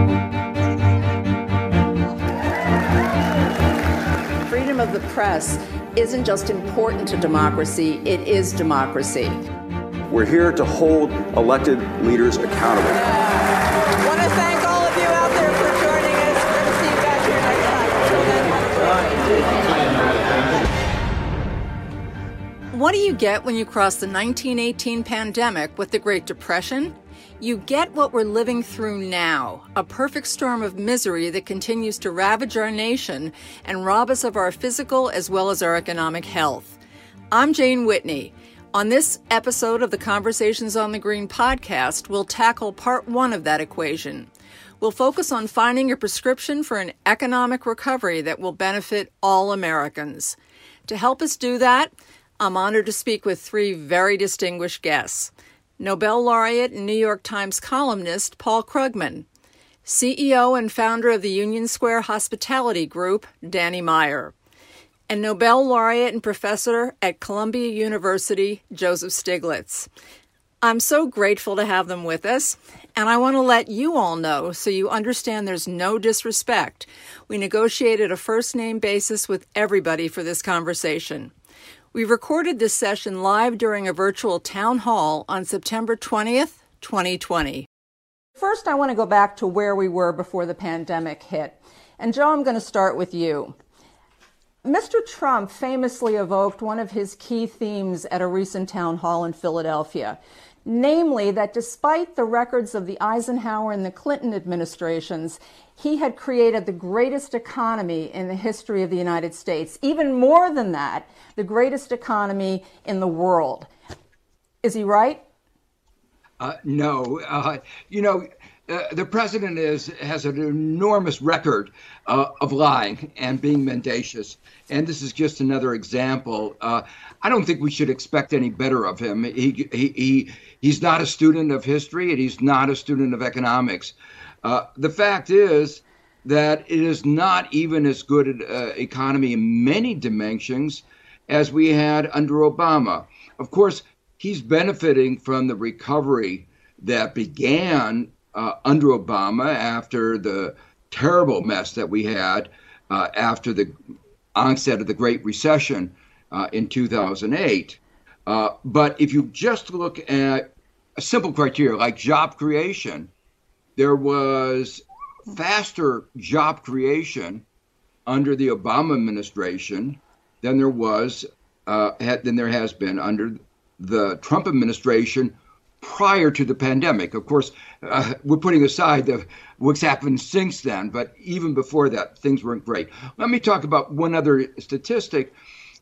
Freedom of the press isn't just important to democracy, it is democracy. We're here to hold elected leaders accountable. I want to thank all of you out there for joining us. We're going to see you back here next time. What do you get when you cross the 1918 pandemic with the Great Depression? You get what we're living through now, a perfect storm of misery that continues to ravage our nation and rob us of our physical as well as our economic health. I'm Jane Whitney. On this episode of the Conversations on the Green podcast, we'll tackle part one of that equation. We'll focus on finding a prescription for an economic recovery that will benefit all Americans. To help us do that, I'm honored to speak with three very distinguished guests. Nobel laureate and New York Times columnist Paul Krugman, CEO and founder of the Union Square Hospitality Group, Danny Meyer, and Nobel laureate and professor at Columbia University, Joseph Stiglitz. I'm so grateful to have them with us, and I want to let you all know so you understand there's no disrespect. We negotiated a first-name basis with everybody for this conversation. We recorded this session live during a virtual town hall on September 20th, 2020. First, I want to go back to where we were before the pandemic hit. And Joe, I'm going to start with you. Mr. Trump famously evoked one of his key themes at a recent town hall in Philadelphia, namely that despite the records of the Eisenhower and the Clinton administrations, he had created the greatest economy in the history of the United States. Even more than that, the greatest economy in the world. Is he right? No. The president has an enormous record of lying and being mendacious. And this is just another example. I don't think we should expect any better of him. He's not a student of history, and he's not a student of economics. The fact is that it is not even as good an economy in many dimensions as we had under Obama. Of course, he's benefiting from the recovery that began under Obama after the terrible mess that we had after the onset of the Great Recession in 2008. But if you just look at a simple criteria like job creation, there was faster job creation under the Obama administration than there has been under the Trump administration prior to the pandemic. Of course, we're putting aside what's happened since then, but even before that, things weren't great. Let me talk about one other statistic.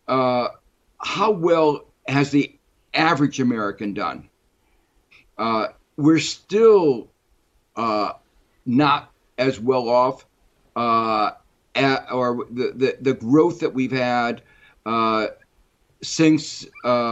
How well has the average American done? We're still not as well off, or the growth that we've had since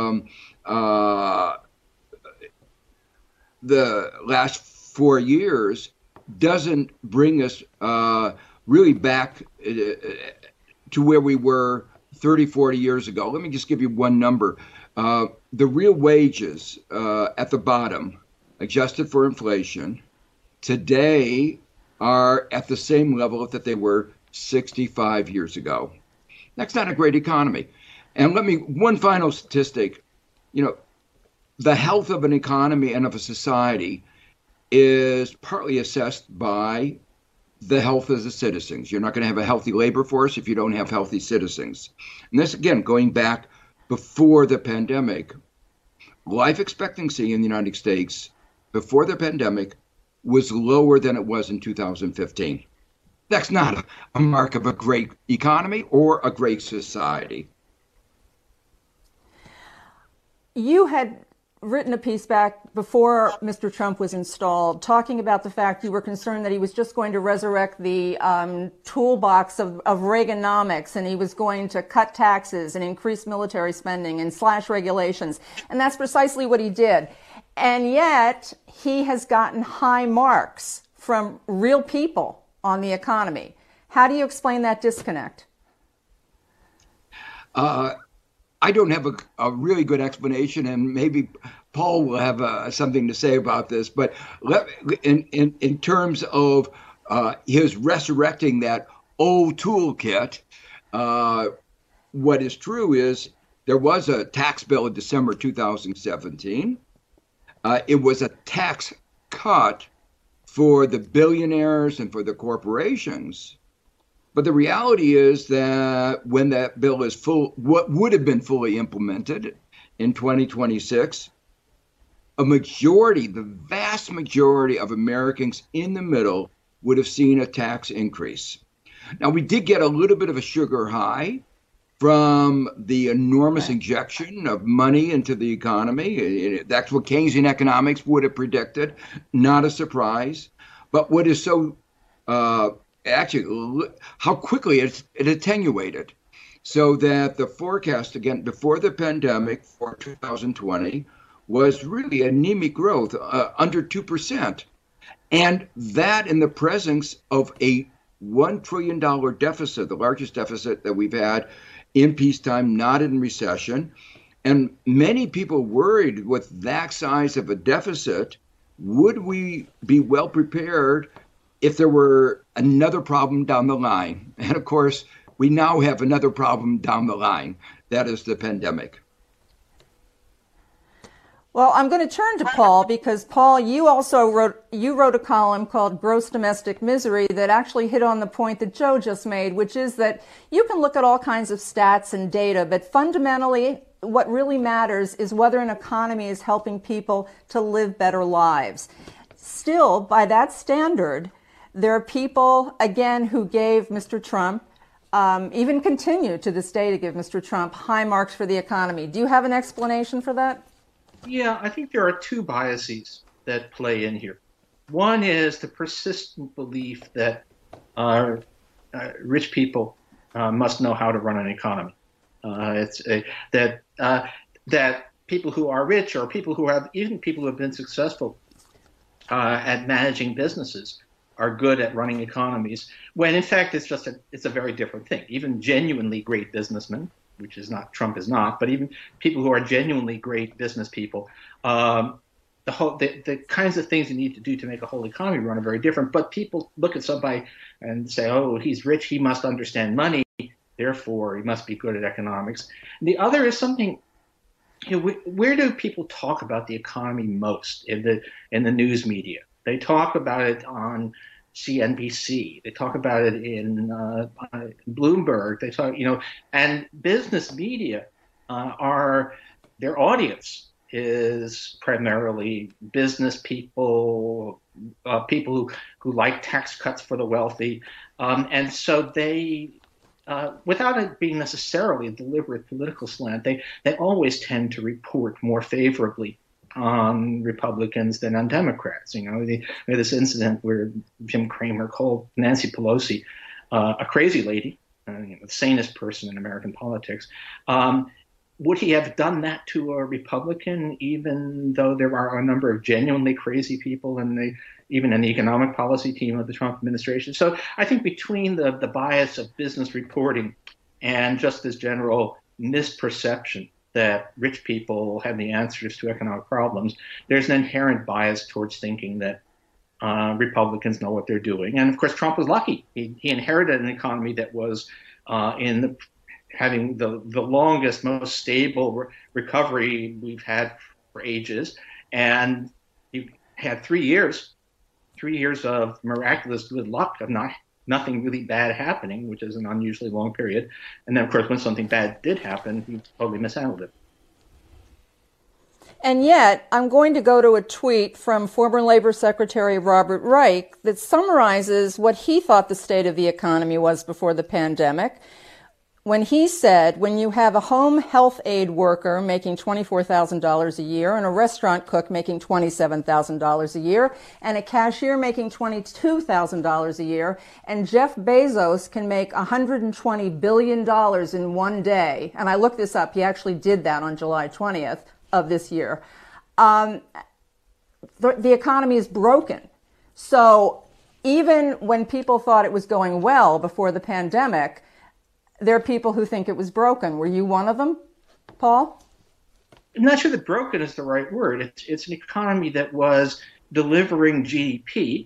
the last 4 years doesn't bring us really back to where we were 30, 40 years ago. Let me just give you one number. The real wages at the bottom, adjusted for inflation, today are at the same level that they were 65 years ago. That's not a great economy. And one final statistic, the health of an economy and of a society is partly assessed by the health of the citizens. You're not going to have a healthy labor force if you don't have healthy citizens. And this, again, going back before the pandemic, life expectancy in the United States before the pandemic was lower than it was in 2015. That's not a mark of a great economy or a great society. You had written a piece back before Mr. Trump was installed talking about the fact you were concerned that he was just going to resurrect the toolbox of Reaganomics, and he was going to cut taxes and increase military spending and slash regulations. And that's precisely what he did. And yet he has gotten high marks from real people on the economy. How do you explain that disconnect? I don't have a really good explanation, and maybe Paul will have something to say about this. But in terms of He is resurrecting that old toolkit. What is true is there was a tax bill in December 2017. It was a tax cut for the billionaires and for the corporations. But the reality is that when that bill is what would have been fully implemented in 2026, the vast majority of Americans in the middle would have seen a tax increase. Now, we did get a little bit of a sugar high from the enormous injection of money into the economy. That's what Keynesian economics would have predicted. Not a surprise. But what is so actually how quickly it attenuated, so that the forecast again before the pandemic for 2020 was really anemic growth, under 2%. And that in the presence of a $1 trillion deficit, the largest deficit that we've had in peacetime, not in recession. And many people worried with that size of a deficit, would we be well prepared if there were another problem down the line? And of course, we now have another problem down the line. That is the pandemic. Well, I'm going to turn to Paul because, Paul, you also wrote a column called Gross Domestic Misery that actually hit on the point that Joe just made, which is that you can look at all kinds of stats and data, but fundamentally what really matters is whether an economy is helping people to live better lives. Still, by that standard, there are people, again, who gave Mr. Trump, even continue to this day to give Mr. Trump high marks for the economy. Do you have an explanation for that? Yeah, I think there are two biases that play in here. One is the persistent belief that rich people must know how to run an economy. That people who are rich, or people who have been successful at managing businesses, are good at running economies. When in fact it's a very different thing. Even genuinely great businessmen, which is not Trump is not, but even people who are genuinely great business people, the kinds of things you need to do to make a whole economy run are very different. But people look at somebody and say, oh, he's rich, he must understand money, therefore he must be good at economics. And the other is something, where do people talk about the economy most in the news media? They talk about it on CNBC. They talk about it in Bloomberg. They talk, and business media their audience is primarily business people, people who like tax cuts for the wealthy, and so they, without it being necessarily a deliberate political slant, they always tend to report more favorably on Republicans than on Democrats. This incident where Jim Cramer called Nancy Pelosi a crazy lady, the sanest person in American politics. Would he have done that to a Republican, even though there are a number of genuinely crazy people even in the economic policy team of the Trump administration? So I think between the bias of business reporting and just this general misperception that rich people have the answers to economic problems, there's an inherent bias towards thinking that Republicans know what they're doing. And of course, Trump was lucky. He inherited an economy that was having the longest, most stable recovery we've had for ages. And he had 3 years of miraculous good luck of nothing really bad happening, which is an unusually long period. And then, of course, when something bad did happen, he totally mishandled it. And yet, I'm going to go to a tweet from former Labor Secretary Robert Reich that summarizes what he thought the state of the economy was before the pandemic, when he said, when you have a home health aide worker making $24,000 a year and a restaurant cook making $27,000 a year and a cashier making $22,000 a year, and Jeff Bezos can make $120 billion in one day, and I looked this up, he actually did that on July 20th of this year, the economy is broken. So even when people thought it was going well before the pandemic, there are people who think it was broken. Were you one of them, Paul? I'm not sure that broken is the right word. It's an economy that was delivering GDP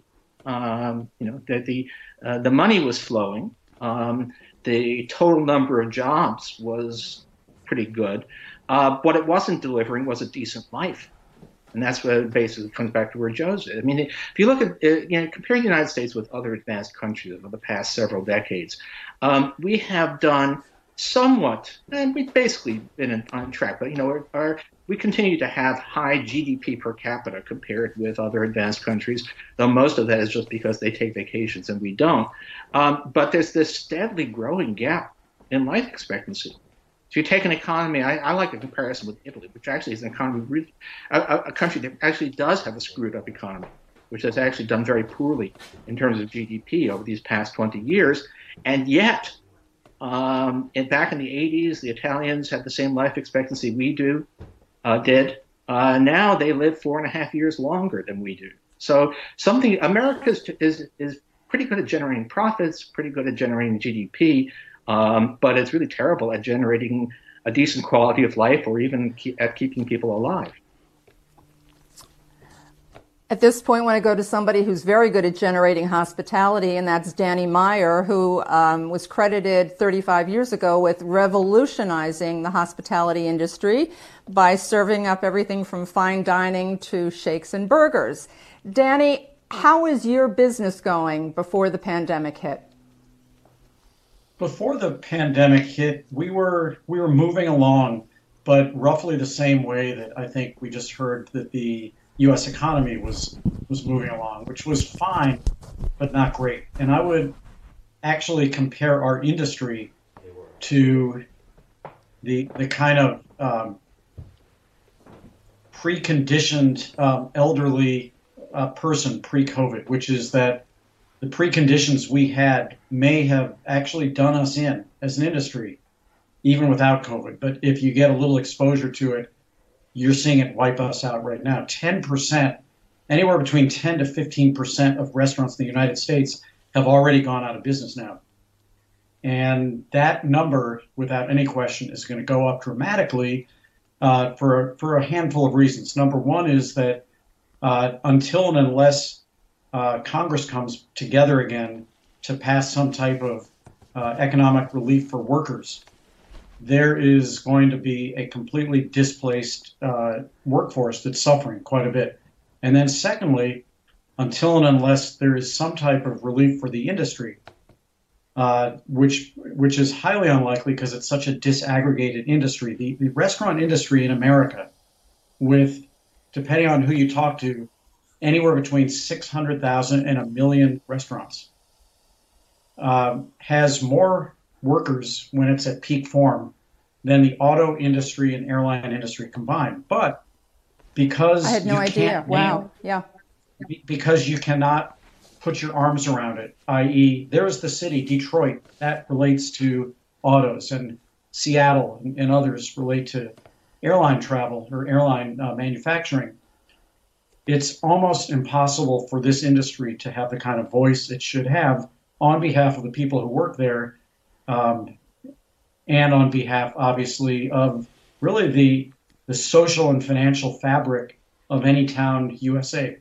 That the money was flowing. The total number of jobs was pretty good. What it wasn't delivering was a decent life. And that's what basically comes back to where Joe's is. I mean, if you look at, comparing the United States with other advanced countries over the past several decades, we have done somewhat, and we've basically been on track, but, we continue to have high GDP per capita compared with other advanced countries, though most of that is just because they take vacations and we don't. But there's this steadily growing gap in life expectancy. If you take an economy, I like a comparison with Italy, which actually is an economy, a country that actually does have a screwed up economy, which has actually done very poorly in terms of GDP over these past 20 years. And yet, back in the 80s, the Italians had the same life expectancy we did. Now they live 4.5 years longer than we do. So America is pretty good at generating profits, pretty good at generating GDP, but it's really terrible at generating a decent quality of life or even at keeping people alive. At this point, I want to go to somebody who's very good at generating hospitality, and that's Danny Meyer, who was credited 35 years ago with revolutionizing the hospitality industry by serving up everything from fine dining to shakes and burgers. Danny, how is your business going before the pandemic hit? Before the pandemic hit, we were moving along, but roughly the same way that I think we just heard that the U.S. economy was moving along, which was fine, but not great. And I would actually compare our industry to the kind of preconditioned elderly person pre-COVID, which is that the preconditions we had may have actually done us in as an industry, even without COVID. But if you get a little exposure to it, you're seeing it wipe us out right now. 10%, anywhere between 10 to 15% of restaurants in the United States have already gone out of business now. And that number, without any question, is going to go up dramatically for a handful of reasons. Number one is that until and unless Congress comes together again to pass some type of economic relief for workers, there is going to be a completely displaced workforce that's suffering quite a bit. And then secondly, until and unless there is some type of relief for the industry, which is highly unlikely because it's such a disaggregated industry. The restaurant industry in America, with, depending on who you talk to, anywhere between 600,000 and 1 million restaurants, has more workers when it's at peak form than the auto industry and airline industry combined. But because I had no idea. Wow. Yeah. Because you cannot put your arms around it, i.e., there's the city, Detroit, that relates to autos, and Seattle and others relate to airline travel or airline manufacturing. It's almost impossible for this industry to have the kind of voice it should have on behalf of the people who work there, and on behalf, obviously, of really the social and financial fabric of any town USA.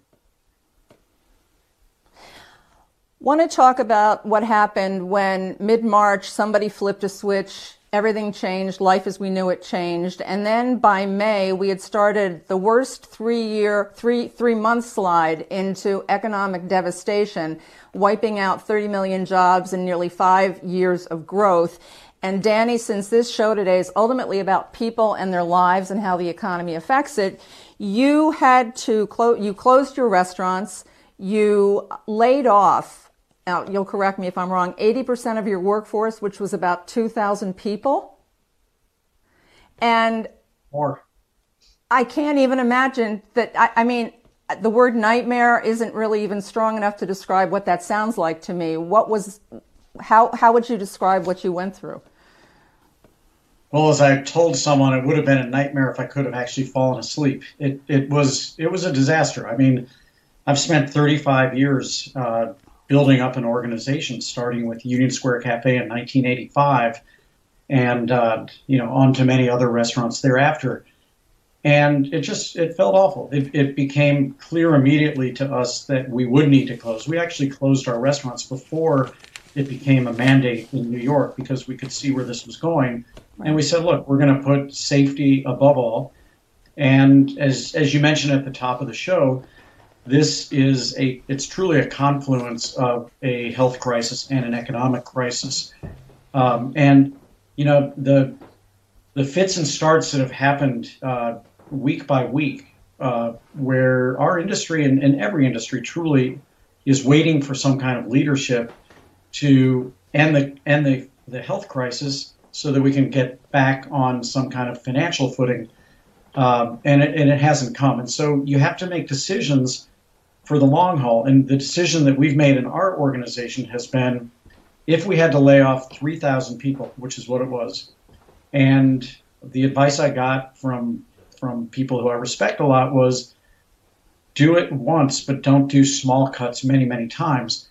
Want to talk about what happened when mid-March somebody flipped a switch, everything changed, life as we knew it changed, and then by May we had started the worst three-month slide into economic devastation, wiping out 30 million jobs and nearly 5 years of growth. And Danny, since this show today is ultimately about people and their lives and how the economy affects it, you had to you closed your restaurants, you laid off, now you'll correct me if I'm wrong, 80% of your workforce, which was about 2,000 people. And more. I can't even imagine that. I mean, the word nightmare isn't really even strong enough to describe what that sounds like to me. How would you describe what you went through? Well, as I told someone, it would have been a nightmare if I could have actually fallen asleep. It was a disaster. I mean, I've spent 35 years building up an organization, starting with Union Square Cafe in 1985, and on to many other restaurants thereafter. And it felt awful. It became clear immediately to us that we would need to close. We actually closed our restaurants before it became a mandate in New York because we could see where this was going. And we said, look, we're going to put safety above all. And as you mentioned at the top of the show, it's truly a confluence of a health crisis and an economic crisis. And, you know, the fits and starts that have happened week by week, where our industry and every industry truly is waiting for some kind of leadership to end the health crisis so that we can get back on some kind of financial footing. And it hasn't come. And so you have to make decisions for the long haul. And the decision that we've made in our organization has been, if we had to lay off 3,000 people, which is what it was, and the advice I got from people who I respect a lot was, do it once, but don't do small cuts many, many times,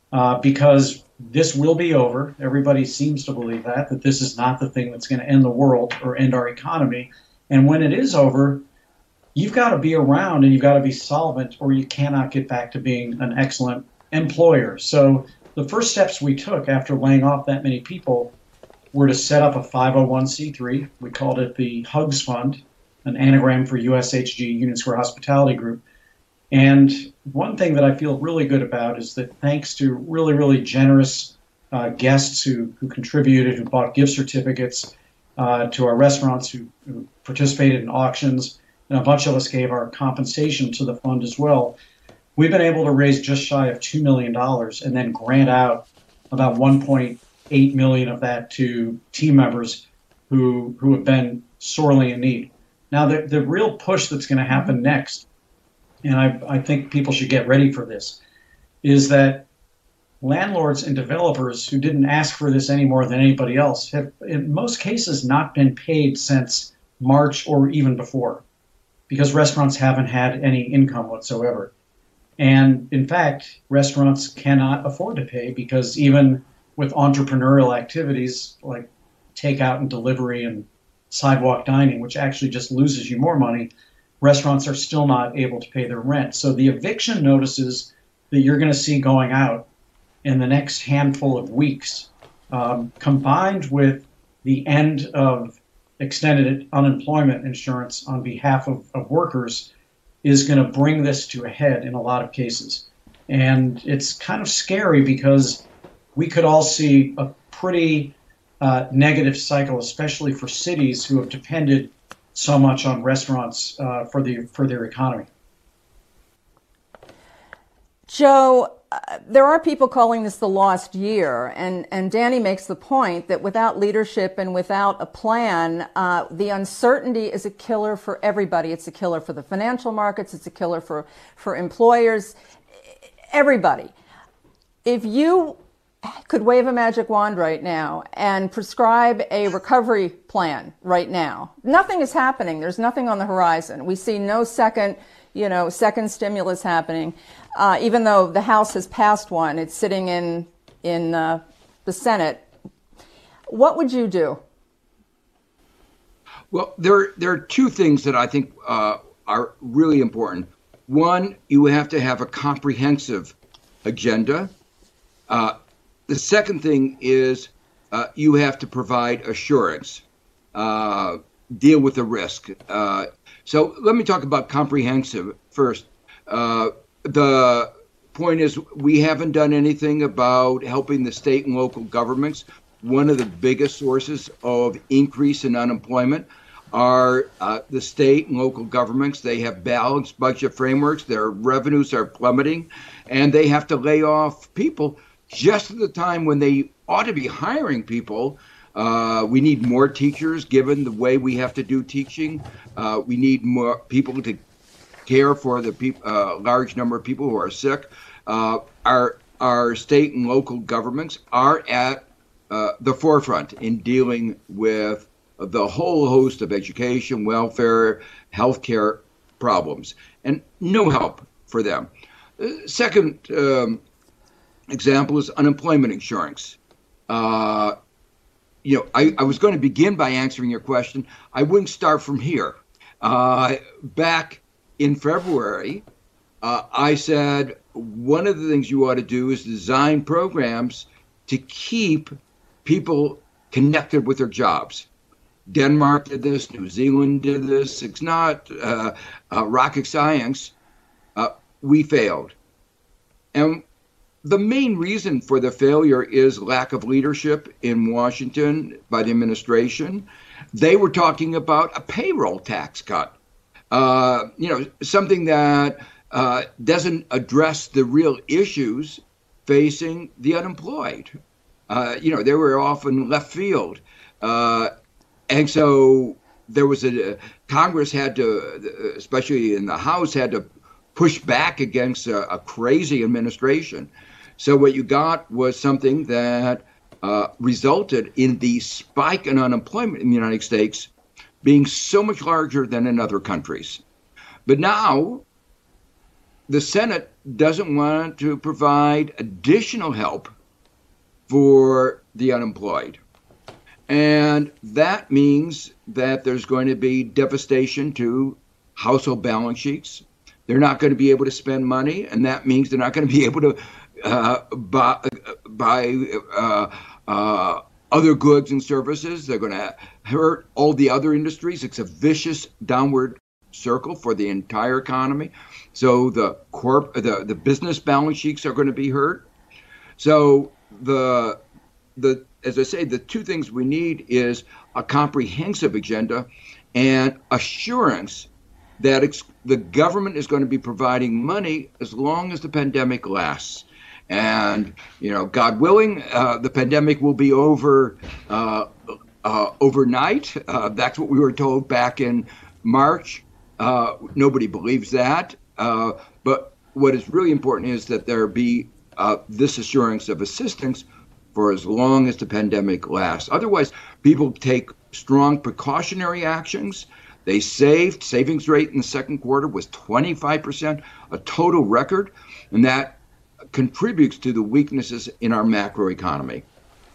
because this will be over. Everybody seems to believe that this is not the thing that's going to end the world or end our economy. And when it is over, you've got to be around and you've got to be solvent, or you cannot get back to being an excellent employer. So the first steps we took after laying off that many people were to set up a 501c3. We called it the HUGS Fund, an anagram for USHG, Union Square Hospitality Group. And one thing that I feel really good about is that thanks to really, really generous guests who contributed, who bought gift certificates to our restaurants, who participated in auctions, and a bunch of us gave our compensation to the fund as well, we've been able to raise just shy of $2 million and then grant out about $1.8 million of that to team members who have been sorely in need. Now, the real push that's going to happen next, and I think people should get ready for this, is that landlords and developers who didn't ask for this any more than anybody else have, in most cases, not been paid since March or even before, because restaurants haven't had any income whatsoever. And in fact, restaurants cannot afford to pay because even with entrepreneurial activities like takeout and delivery and sidewalk dining, which actually just loses you more money, restaurants are still not able to pay their rent. So the eviction notices that you're going to see going out in the next handful of weeks, combined with the end of extended unemployment insurance on behalf of workers, is going to bring this to a head in a lot of cases. And it's kind of scary because we could all see a pretty negative cycle, especially for cities who have depended so much on restaurants for their economy. Joe, there are people calling this the lost year, and Danny makes the point that without leadership and without a plan, the uncertainty is a killer for everybody. It's a killer for the financial markets. It's a killer for employers, everybody. If you could wave a magic wand right now and prescribe a recovery plan right now, nothing is happening. There's nothing on the horizon. We see no second stimulus happening. Even though the House has passed one, it's sitting in the Senate. What would you do? Well, there are two things that I think are really important. One, you have to have a comprehensive agenda. The second thing is you have to provide assurance, deal with the risk. So let me talk about comprehensive first. The point is we haven't done anything about helping the state and local governments. One of the biggest sources of increase in unemployment are the state and local governments. They have balanced budget frameworks. Their revenues are plummeting, and they have to lay off people just at the time when they ought to be hiring people. We need more teachers, given the way we have to do teaching. We need more people to care for the large number of people who are sick. Our state and local governments are at the forefront in dealing with the whole host of education, welfare, healthcare problems, and no help for them. Second example is unemployment insurance. I was going to begin by answering your question. I wouldn't start from here. Back in February, I said one of the things you ought to do is design programs to keep people connected with their jobs. Denmark did this, New Zealand did this. It's not rocket science. We failed. And the main reason for the failure is lack of leadership in Washington by the administration. They were talking about a payroll tax cut, something that doesn't address the real issues facing the unemployed. They were often left field. And so there was Congress had to, especially in the House, had to push back against a crazy administration. So what you got was something that resulted in the spike in unemployment in the United States being so much larger than in other countries. But now the Senate doesn't want to provide additional help for the unemployed. And that means that there's going to be devastation to household balance sheets. They're not going to be able to spend money, and that means they're not going to be able to buy other goods and services. They're going to hurt all the other industries. It's a vicious downward circle for the entire economy. So the business balance sheets are going to be hurt. So as I say, the two things we need is a comprehensive agenda and assurance that the government is going to be providing money as long as the pandemic lasts. And, God willing, the pandemic will be over overnight. That's what we were told back in March. Nobody believes that. But what is really important is that there be this assurance of assistance for as long as the pandemic lasts. Otherwise, people take strong precautionary actions. They saved. Savings rate in the second quarter was 25%, a total record, and that contributes to the weaknesses in our macroeconomy.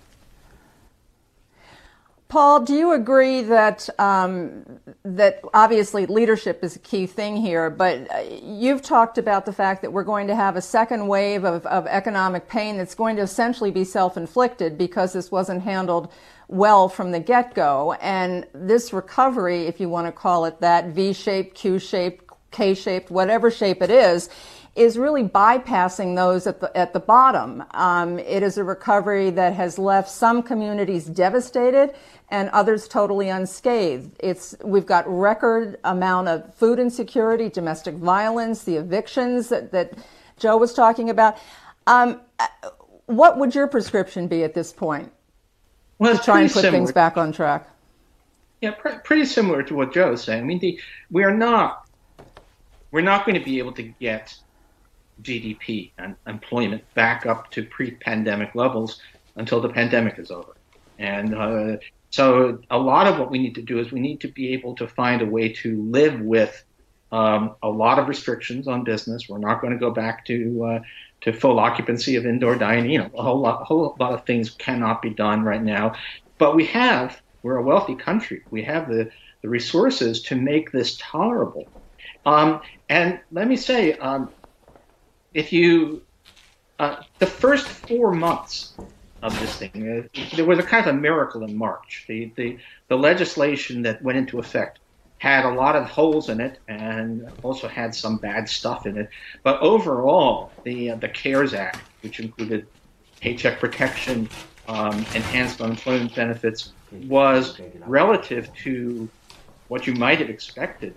Paul, do you agree that that obviously leadership is a key thing here, but you've talked about the fact that we're going to have a second wave of economic pain that's going to essentially be self-inflicted because this wasn't handled well from the get-go. And this recovery, if you want to call it that, V-shaped, Q-shaped, K-shaped, whatever shape it is really bypassing those at the bottom. It is a recovery that has left some communities devastated and others totally unscathed. We've got record amount of food insecurity, domestic violence, the evictions that Joe was talking about. What would your prescription be at this point to try and put things back on track? Yeah, pretty similar to what Joe is saying. I mean, we're not going to be able to get GDP and employment back up to pre-pandemic levels until the pandemic is over. And so a lot of what we need to do is we need to be able to find a way to live with a lot of restrictions on business. We're not going to go back to full occupancy of indoor dining. A whole lot of things cannot be done right now. But we're a wealthy country. We have the resources to make this tolerable. And let me say, if you, the first 4 months of this thing, there was a kind of a miracle in March. The legislation that went into effect had a lot of holes in it and also had some bad stuff in it. But overall, the CARES Act, which included paycheck protection, enhanced unemployment benefits, was relative to what you might have expected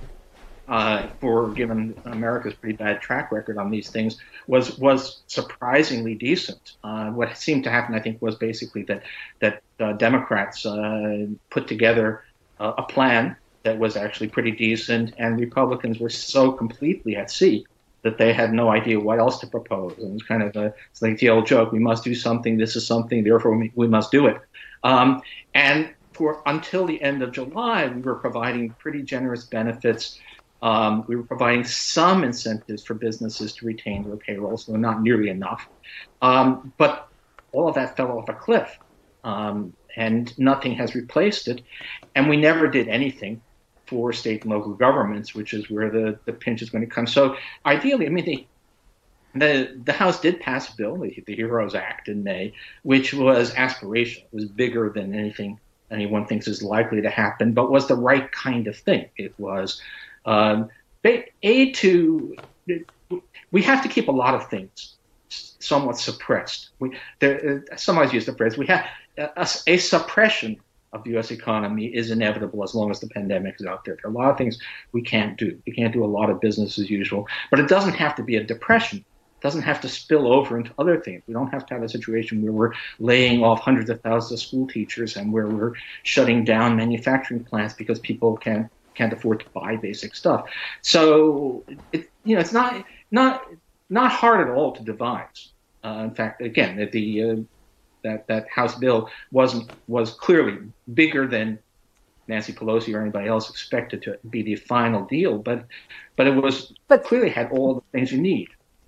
given America's pretty bad track record on these things, was surprisingly decent. What seemed to happen, I think, was basically that Democrats put together a plan that was actually pretty decent, and Republicans were so completely at sea that they had no idea what else to propose. And it was kind of it's like the old joke: we must do something. This is something. Therefore, we must do it. And until the end of July, we were providing pretty generous benefits. We were providing some incentives for businesses to retain their payrolls, though not nearly enough. But all of that fell off a cliff, and nothing has replaced it. And we never did anything for state and local governments, which is where the pinch is going to come. So ideally, I mean, the House did pass a bill, the HEROES Act, in May, which was aspirational. It was bigger than anything anyone thinks is likely to happen, but was the right kind of thing. It was aid to. We have to keep a lot of things somewhat suppressed. Somebody's used the phrase, we have a suppression of the U.S. economy is inevitable as long as the pandemic is out there. There are a lot of things we can't do. We can't do a lot of business as usual, but it doesn't have to be a depression. It doesn't have to spill over into other things. We don't have to have a situation where we're laying off hundreds of thousands of school teachers and where we're shutting down manufacturing plants because people can't afford to buy basic stuff. So it's not hard at all to devise. In fact, again, that House bill was clearly bigger than Nancy Pelosi or anybody else expected to be the final deal, but it clearly had all the things you need.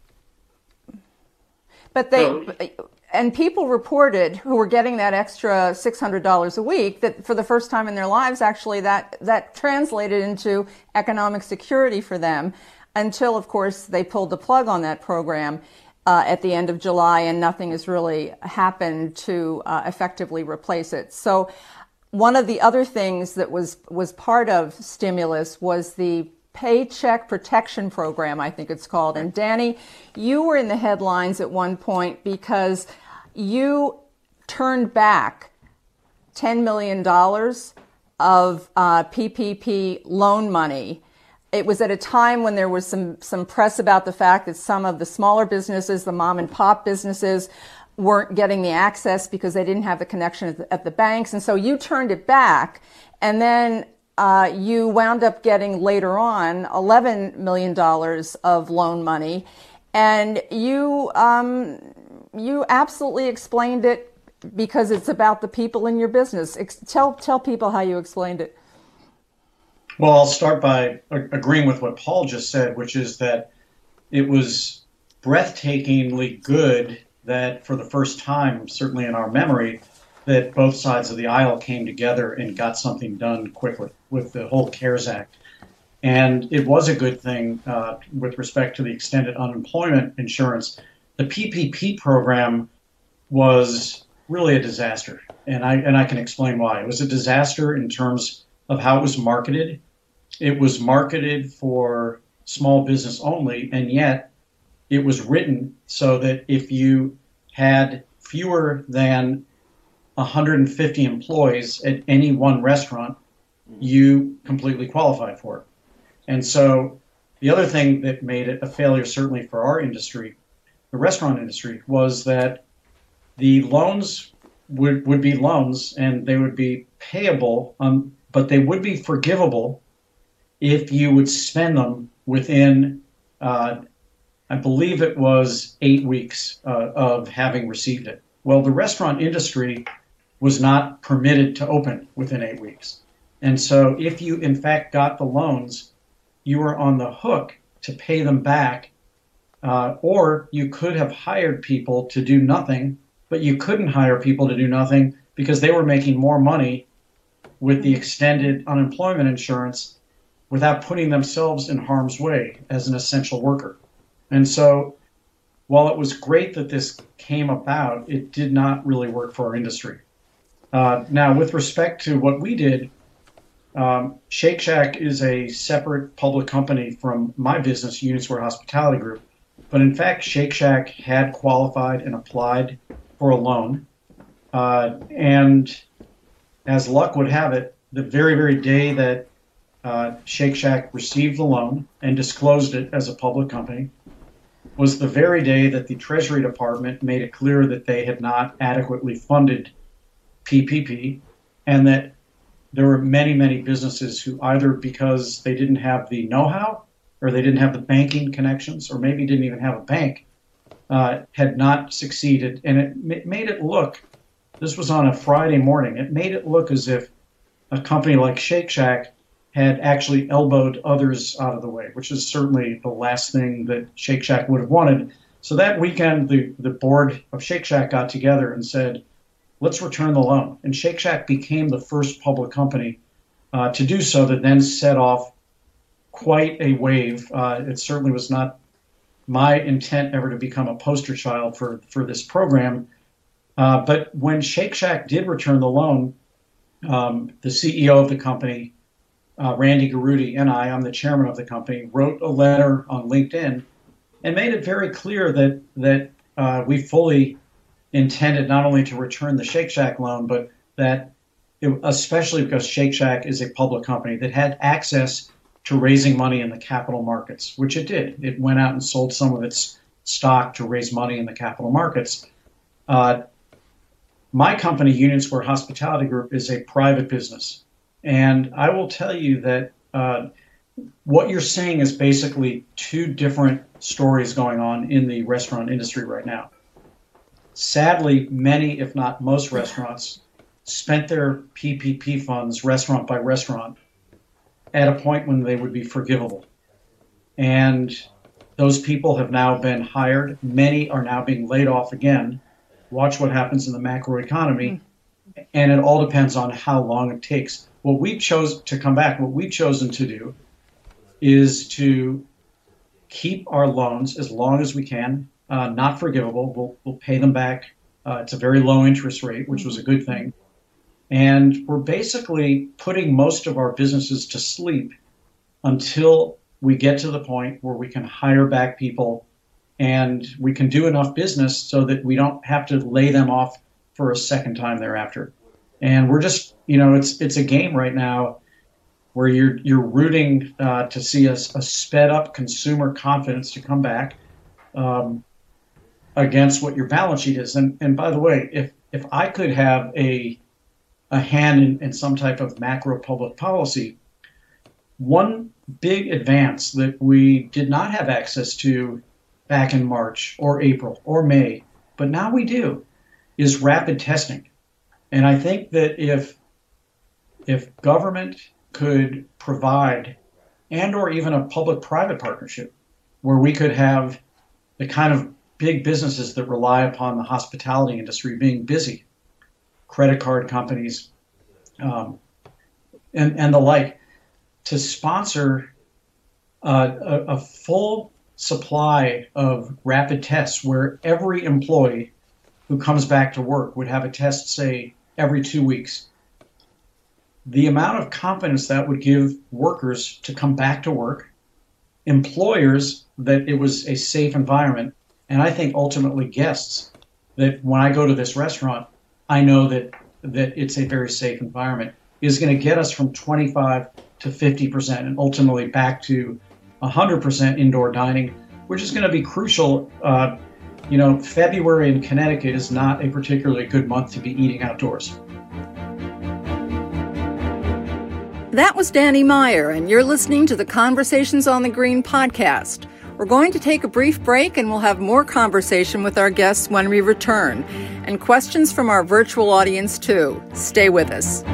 But and people reported who were getting that extra $600 a week that for the first time in their lives, actually that translated into economic security for them until, of course, they pulled the plug on that program at the end of July, and nothing has really happened to effectively replace it. So one of the other things that was part of stimulus was the Paycheck Protection Program, I think it's called. And Danny, you were in the headlines at one point because you turned back $10 million of PPP loan money. It was at a time when there was some press about the fact that some of the smaller businesses, the mom and pop businesses, weren't getting the access because they didn't have the connection at the banks. And so you turned it back, and then you wound up getting later on $11 million of loan money. And you absolutely explained it because it's about the people in your business. Tell people how you explained it. Well, I'll start by agreeing with what Paul just said, which is that it was breathtakingly good that for the first time, certainly in our memory, that both sides of the aisle came together and got something done quickly with the whole CARES Act. And it was a good thing with respect to the extended unemployment insurance. The PPP program was really a disaster, and I can explain why. It was a disaster in terms of how it was marketed. It was marketed for small business only, and yet it was written so that if you had fewer than 150 employees at any one restaurant, you completely qualified for it. And so the other thing that made it a failure, certainly for our industry, the restaurant industry, was that the loans would be loans and they would be payable, but they would be forgivable if you would spend them within, I believe it was 8 weeks of having received it. Well, the restaurant industry was not permitted to open within 8 weeks. And so if you, in fact, got the loans, you were on the hook to pay them back, or you could have hired people to do nothing, but you couldn't hire people to do nothing because they were making more money with the extended unemployment insurance without putting themselves in harm's way as an essential worker. And so while it was great that this came about, it did not really work for our industry. Now, with respect to what we did, Shake Shack is a separate public company from my business, Union Square Hospitality Group. But in fact, Shake Shack had qualified and applied for a loan. And as luck would have it, the very, very day that Shake Shack received the loan and disclosed it as a public company was the very day that the Treasury Department made it clear that they had not adequately funded PPP, and that there were many, many businesses who either because they didn't have the know-how or they didn't have the banking connections or maybe didn't even have a bank, had not succeeded. And it made it look, this was on a Friday morning, it made it look as if a company like Shake Shack had actually elbowed others out of the way, which is certainly the last thing that Shake Shack would have wanted. So that weekend, the board of Shake Shack got together and said, let's return the loan. And Shake Shack became the first public company to do so that then set off quite a wave. It certainly was not my intent ever to become a poster child for this program. But when Shake Shack did return the loan, the CEO of the company, Randy Garutti, and I'm the chairman of the company, wrote a letter on LinkedIn and made it very clear that we fully intended not only to return the Shake Shack loan, but that especially because Shake Shack is a public company that had access to raising money in the capital markets, which it did. It went out and sold some of its stock to raise money in the capital markets. My company, Union Square Hospitality Group, is a private business. And I will tell you that what you're seeing is basically two different stories going on in the restaurant industry right now. Sadly, many, if not most restaurants, spent their PPP funds restaurant by restaurant at a point when they would be forgivable. And those people have now been hired. Many are now being laid off again. Watch what happens in the macroeconomy. And it all depends on how long it takes. What we've chosen to do is to keep our loans as long as we can, not forgivable. We'll pay them back. It's a very low interest rate, which was a good thing. And we're basically putting most of our businesses to sleep until we get to the point where we can hire back people and we can do enough business so that we don't have to lay them off for a second time thereafter. And we're just, it's a game right now where you're rooting to see a sped up consumer confidence to come back against what your balance sheet is. And by the way, if I could have a hand in some type of macro public policy, one big advance that we did not have access to back in March or April or May, but now we do, is rapid testing. And I think that if government could provide, and or even a public-private partnership, where we could have the kind of big businesses that rely upon the hospitality industry being busy, credit card companies, and the like, to sponsor a full supply of rapid tests where every employee who comes back to work would have a test, say, every 2 weeks. The amount of confidence that would give workers to come back to work, employers that it was a safe environment, and I think ultimately guests that when I go to this restaurant, I know that it's a very safe environment, is going to get us from 25 to 50% and ultimately back to 100% indoor dining, which is going to be crucial. February in Connecticut is not a particularly good month to be eating outdoors. That was Danny Meyer, and you're listening to the Conversations on the Green podcast. We're going to take a brief break, and we'll have more conversation with our guests when we return, and questions from our virtual audience, too. Stay with us.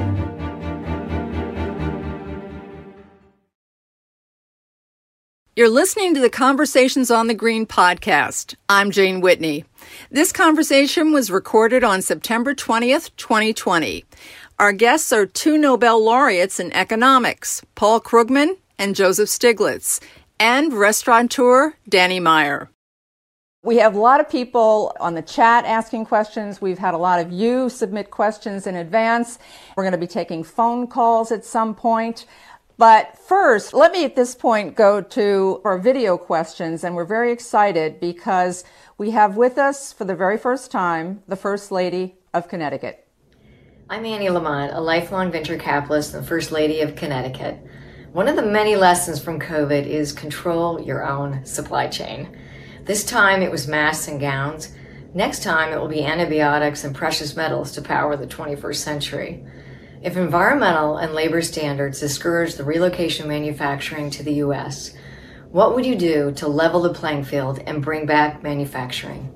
You're listening to the Conversations on the Green podcast. I'm Jane Whitney. This conversation was recorded on September 20th, 2020. Our guests are two Nobel laureates in economics, Paul Krugman and Joseph Stiglitz, and restaurateur Danny Meyer. We have a lot of people on the chat asking questions. We've had a lot of you submit questions in advance. We're going to be taking phone calls at some point. But first, let me at this point go to our video questions, and we're very excited because we have with us for the very first time the First Lady of Connecticut. I'm Annie Lamont, a lifelong venture capitalist and First Lady of Connecticut. One of the many lessons from COVID is control your own supply chain. This time it was masks and gowns. Next time it will be antibiotics and precious metals to power the 21st century. If environmental and labor standards discourage the relocation of manufacturing to the U.S., what would you do to level the playing field and bring back manufacturing?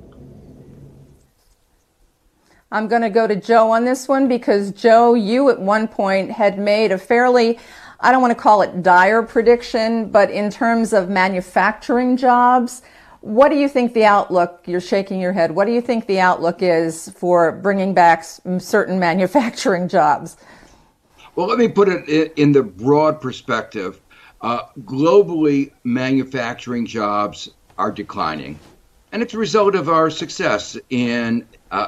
I'm going to go to Joe on this one because, Joe, you at one point had made a fairly, I don't want to call it dire prediction, but in terms of manufacturing jobs, what do you think the outlook, you're shaking your head, what do you think the outlook is for bringing back certain manufacturing jobs? Well, let me put it in the broad perspective. Globally, manufacturing jobs are declining, and it's a result of our success in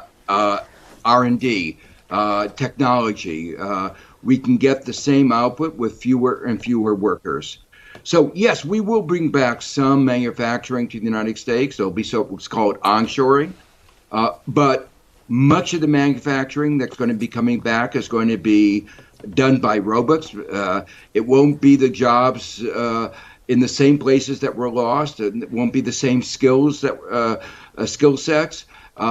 R&D, technology. We can get the same output with fewer and fewer workers. So yes, we will bring back some manufacturing to the United States. There'll be what's called onshoring, but much of the manufacturing that's going to be coming back is going to be done by robots. It won't be the jobs in the same places that were lost, and it won't be the same skills that skill sets.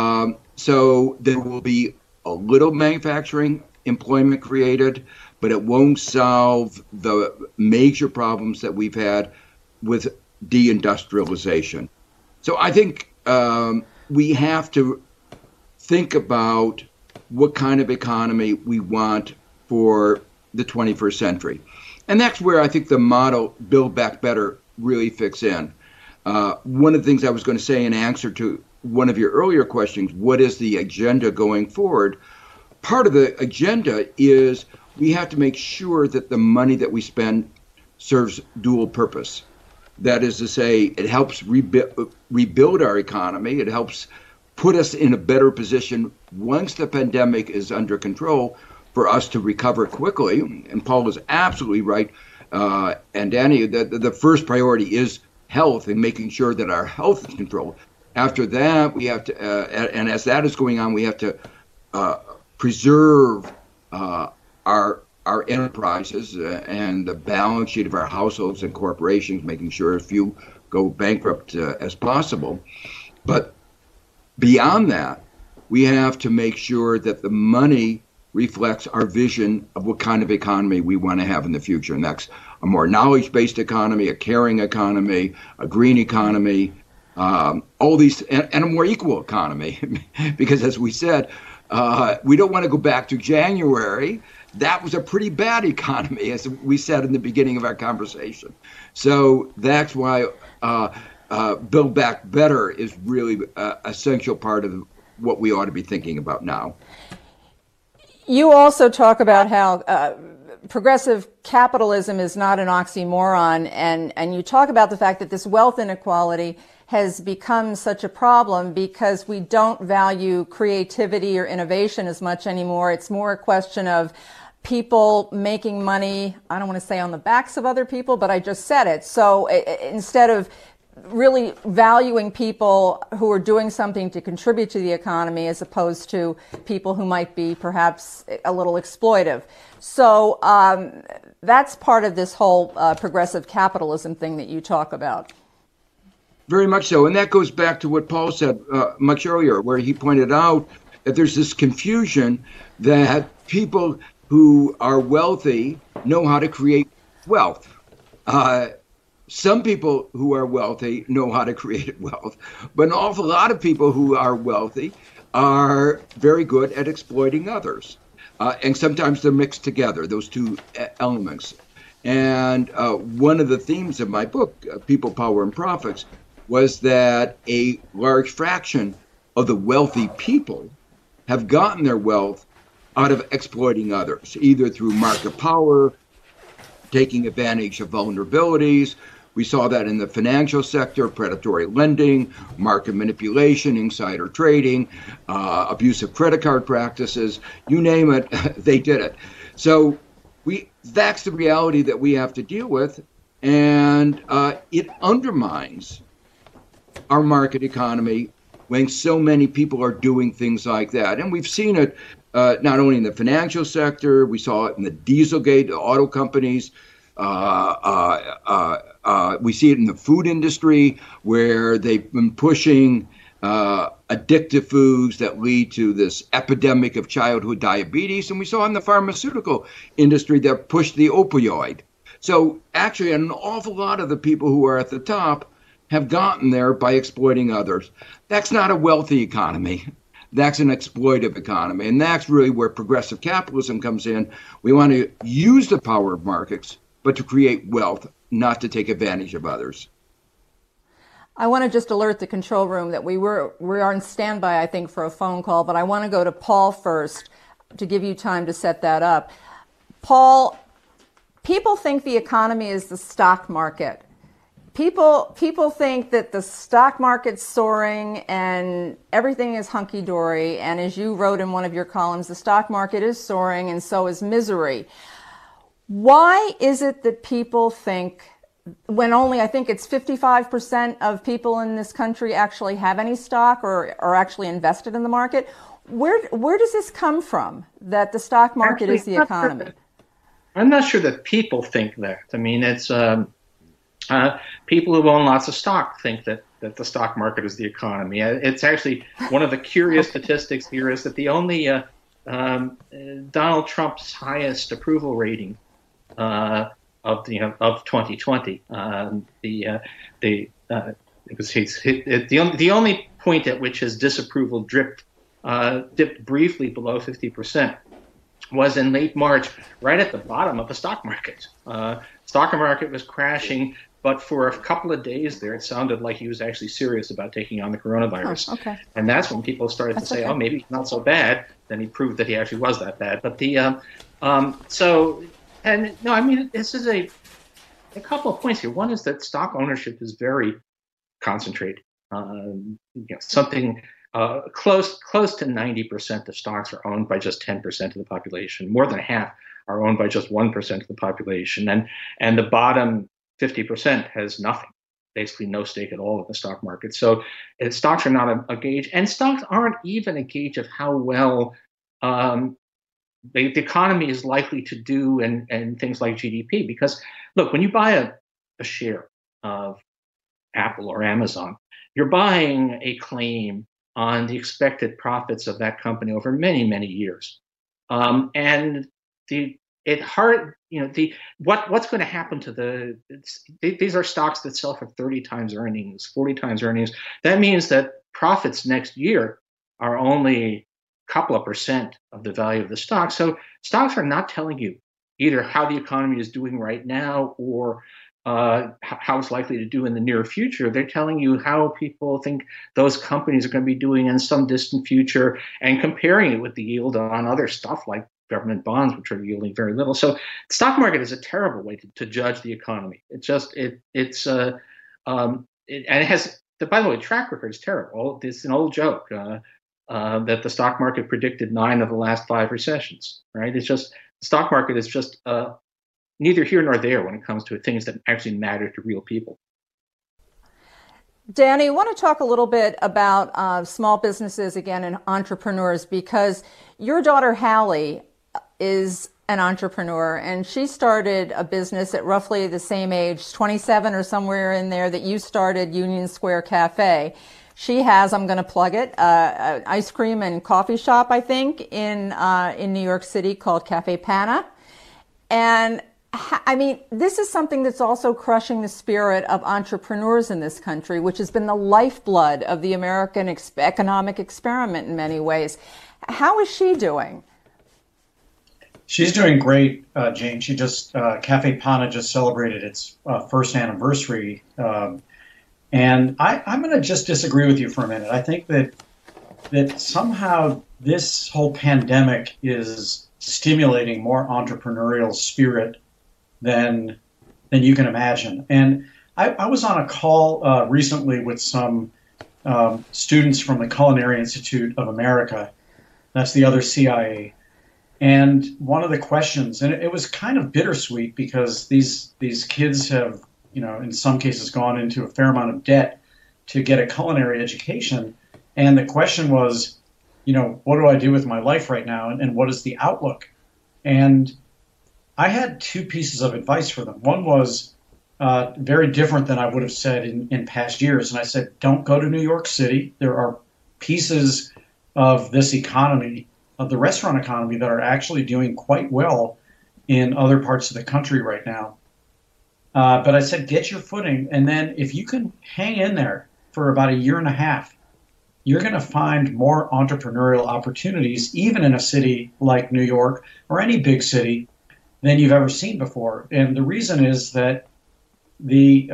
So there will be a little manufacturing employment created, but it won't solve the major problems that we've had with deindustrialization. So I think we have to think about what kind of economy we want for the 21st century. And that's where I think the model Build Back Better really fits in. One of the things I was going to say in answer to one of your earlier questions, what is the agenda going forward? Part of the agenda is we have to make sure that the money that we spend serves dual purpose. That is to say, it helps rebuild our economy. It helps put us in a better position once the pandemic is under control for us to recover quickly. And Paul is absolutely right. And Danny, the first priority is health and making sure that our health is controlled. After that, we have to, and as that is going on, we have to preserve our enterprises and the balance sheet of our households and corporations, making sure few go bankrupt as possible. But beyond that, we have to make sure that the money reflects our vision of what kind of economy we want to have in the future. And that's a more knowledge-based economy, a caring economy, a green economy, all these, and a more equal economy. Because as we said, we don't want to go back to January. That was a pretty bad economy, as we said in the beginning of our conversation. So that's why Build Back Better is really an essential part of what we ought to be thinking about now. You also talk about how progressive capitalism is not an oxymoron, and you talk about the fact that this wealth inequality has become such a problem because we don't value creativity or innovation as much anymore. It's more a question of people making money, I don't want to say on the backs of other people, but I just said it. So instead of really valuing people who are doing something to contribute to the economy as opposed to people who might be perhaps a little exploitive. So that's part of this whole progressive capitalism thing that you talk about. Very much so. And that goes back to what Paul said much earlier, where he pointed out that there's this confusion that people who are wealthy know how to create wealth. Some people who are wealthy know how to create wealth, but an awful lot of people who are wealthy are very good at exploiting others. And sometimes they're mixed together, those two elements. And one of the themes of my book, People, Power, and Profits, was that a large fraction of the wealthy people have gotten their wealth out of exploiting others, either through market power, taking advantage of vulnerabilities. We saw that in the financial sector, predatory lending, market manipulation, insider trading, abusive credit card practices, you name it, they did it. So that's the reality that we have to deal with, and it undermines our market economy when so many people are doing things like that. And we've seen it not only in the financial sector, we saw it in the Dieselgate, the auto companies. We see it in the food industry, where they've been pushing addictive foods that lead to this epidemic of childhood diabetes. And we saw in the pharmaceutical industry that pushed the opioid. So actually, an awful lot of the people who are at the top have gotten there by exploiting others. That's not a wealthy economy. That's an exploitive economy. And that's really where progressive capitalism comes in. We want to use the power of markets, but to create wealth, not to take advantage of others. I want to just alert the control room that we're on standby, I think, for a phone call, but I want to go to Paul first to give you time to set that up. Paul, people think the economy is the stock market. People think that the stock market's soaring and everything is hunky-dory. And as you wrote in one of your columns, the stock market is soaring and so is misery. Why is it that people think, when only I think it's 55% of people in this country actually have any stock or are actually invested in the market, where does this come from, that the stock market is the economy? I'm not sure that people think that. I mean, it's people who own lots of stock think that the stock market is the economy. It's actually one of the curious statistics here is that the only Donald Trump's highest approval rating of 2020 the only point at which his disapproval dipped briefly below 50% was in late March, right at the bottom of the stock market. Stock market was crashing, but for a couple of days there, it sounded like he was actually serious about taking on the coronavirus. Oh, okay. And that's when people started to say, okay, oh, maybe he's not so bad. Then he proved that he actually was that bad. But this is a couple of points here. One is that stock ownership is very concentrated. Something close to 90% of stocks are owned by just 10% of the population. More than half are owned by just 1% of the population, and the bottom 50% has nothing, basically no stake at all in the stock market. So stocks are not a gauge, and stocks aren't even a gauge of how well the economy is likely to do and things like GDP. Because look, when you buy a share of Apple or Amazon, you're buying a claim on the expected profits of that company over many, many years. And what's going to happen to these are stocks that sell for 30 times earnings, 40 times earnings. That means that profits next year are only a couple of percent of the value of the stock. So stocks are not telling you either how the economy is doing right now or how it's likely to do in the near future. They're telling you how people think those companies are going to be doing in some distant future and comparing it with the yield on other stuff like government bonds, which are yielding very little. So the stock market is a terrible way to judge the economy. And it has, by the way, track record is terrible. It's an old joke that the stock market predicted 9 of the last 5 recessions, right? It's just, the stock market is just neither here nor there when it comes to things that actually matter to real people. Danny, I want to talk a little bit about small businesses again and entrepreneurs, because your daughter Hallie is an entrepreneur and she started a business at roughly the same age, 27 or somewhere in there, that you started Union Square Cafe. She has, I'm going to plug it, an ice cream and coffee shop, I think, in New York City called Cafe Pana. And I mean, this is something that's also crushing the spirit of entrepreneurs in this country, which has been the lifeblood of the American economic experiment in many ways. How is she doing? She's doing great, Jane. She just, Cafe Pana just celebrated its first anniversary. And I'm going to just disagree with you for a minute. I think that somehow this whole pandemic is stimulating more entrepreneurial spirit than you can imagine. And I was on a call recently with some students from the Culinary Institute of America. That's the other CIA. And one of the questions, and it was kind of bittersweet because these kids have, in some cases gone into a fair amount of debt to get a culinary education. And the question was, what do I do with my life right now? And what is the outlook? And I had 2 pieces of advice for them. One was very different than I would have said in past years. And I said, don't go to New York City. There are pieces of this economy, of the restaurant economy, that are actually doing quite well in other parts of the country right now. But I said, get your footing. And then if you can hang in there for about a year and a half, you're going to find more entrepreneurial opportunities, even in a city like New York or any big city, than you've ever seen before. And the reason is that the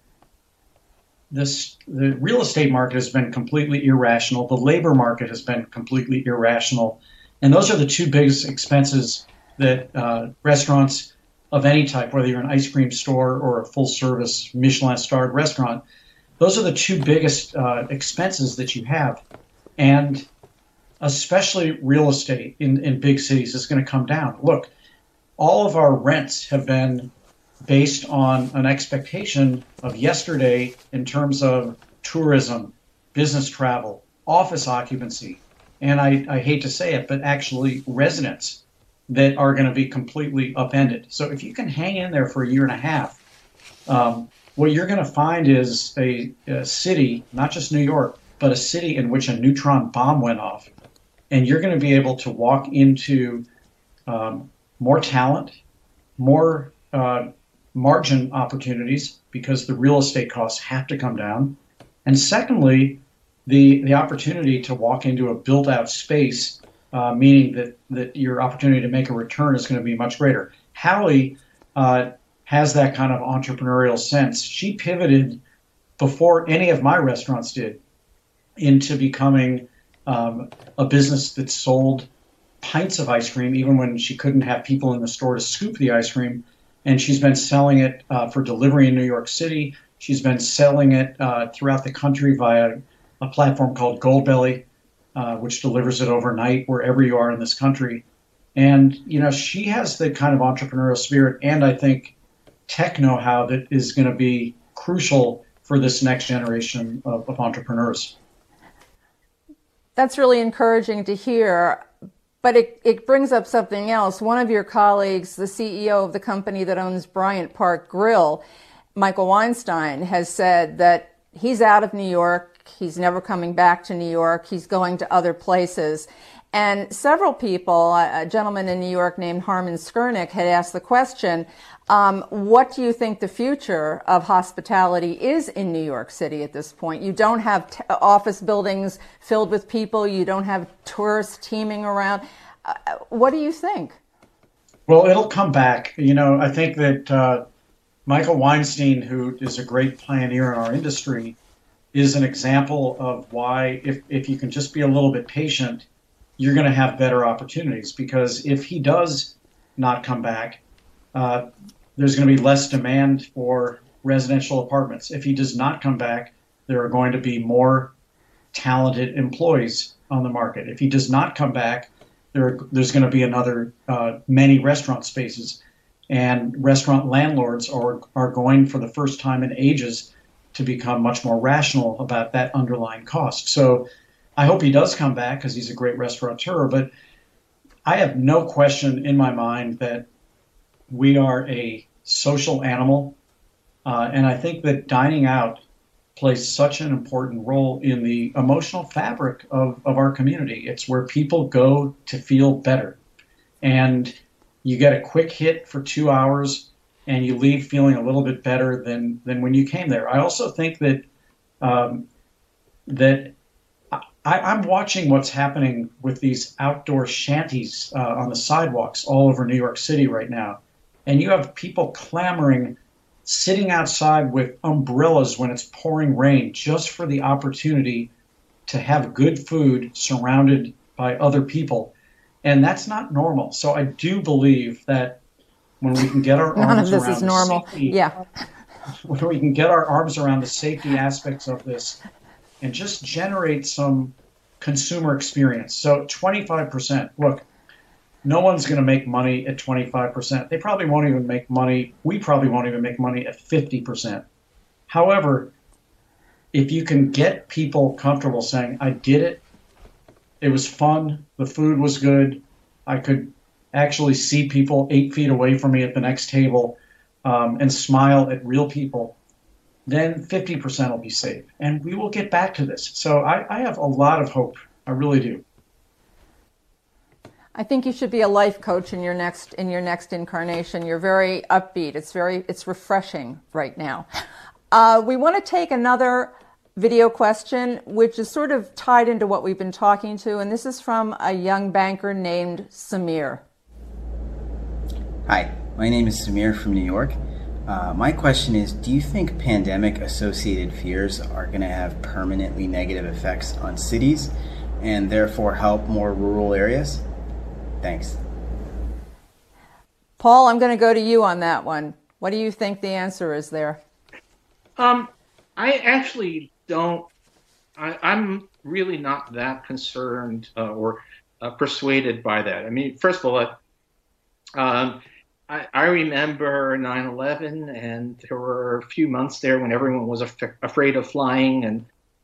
real estate market has been completely irrational. The labor market has been completely irrational. And those are the 2 biggest expenses that restaurants of any type, whether you're an ice cream store or a full-service Michelin-starred restaurant, those are the two biggest expenses that you have. And especially real estate in big cities is going to come down. Look, all of our rents have been based on an expectation of yesterday in terms of tourism, business travel, office occupancy, and I hate to say it, but actually residents that are going to be completely upended. So if you can hang in there for a year and a half, what you're going to find is a city, not just New York, but a city in which a neutron bomb went off. And you're going to be able to walk into more talent, more margin opportunities, because the real estate costs have to come down. And secondly, the opportunity to walk into a built-out space, meaning that your opportunity to make a return is going to be much greater. Hallie has that kind of entrepreneurial sense. She pivoted before any of my restaurants did into becoming a business that sold pints of ice cream, even when she couldn't have people in the store to scoop the ice cream. And she's been selling it for delivery in New York City. She's been selling it throughout the country via a platform called Goldbelly, which delivers it overnight wherever you are in this country. And, you know, she has the kind of entrepreneurial spirit and I think tech know-how that is going to be crucial for this next generation of entrepreneurs. That's really encouraging to hear. But it brings up something else. One of your colleagues, the CEO of the company that owns Bryant Park Grill, Michael Weinstein, has said that he's out of New York. He's never coming back to New York. He's going to other places. And several people, a gentleman in New York named Harmon Skurnick, had asked the question, what do you think the future of hospitality is in New York City at this point? You don't have office buildings filled with people. You don't have tourists teeming around. What do you think? Well, it'll come back. You know, I think that Michael Weinstein, who is a great pioneer in our industry, is an example of why if you can just be a little bit patient, you're going to have better opportunities. Because if he does not come back, there's going to be less demand for residential apartments. If he does not come back, there are going to be more talented employees on the market. If he does not come back, there's going to be another many restaurant spaces. And restaurant landlords are going, for the first time in ages, to become much more rational about that underlying cost. So I hope he does come back because he's a great restaurateur. But I have no question in my mind that we are a social animal. And I think that dining out plays such an important role in the emotional fabric of our community. It's where people go to feel better. And you get a quick hit for 2 hours and you leave feeling a little bit better than when you came there. I also think that I'm watching what's happening with these outdoor shanties on the sidewalks all over New York City right now. And you have people clamoring, sitting outside with umbrellas when it's pouring rain, just for the opportunity to have good food surrounded by other people. And that's not normal. So I do believe that when we can get our arms around is normal. Safety, yeah. When we can get our arms around the safety aspects of this and just generate some consumer experience. So 25%, look, no one's going to make money at 25%. They probably won't even make money. We probably won't even make money at 50%. However, if you can get people comfortable saying, I did it, it was fun, the food was good, I could actually see people 8 feet away from me at the next table and smile at real people, then 50% will be safe. And we will get back to this. So I have a lot of hope. I really do. I think you should be a life coach in your next incarnation. You're very upbeat. It's refreshing right now. We want to take another video question, which is sort of tied into what we've been talking to, and this is from a young banker named Samir. Hi, my name is Samir from New York. My question is, do you think pandemic-associated fears are going to have permanently negative effects on cities and therefore help more rural areas? Thanks. Paul, I'm going to go to you on that one. What do you think the answer is there? I actually don't. I'm really not that concerned or persuaded by that. I mean, first of all, I remember 9/11, and there were a few months there when everyone was afraid of flying and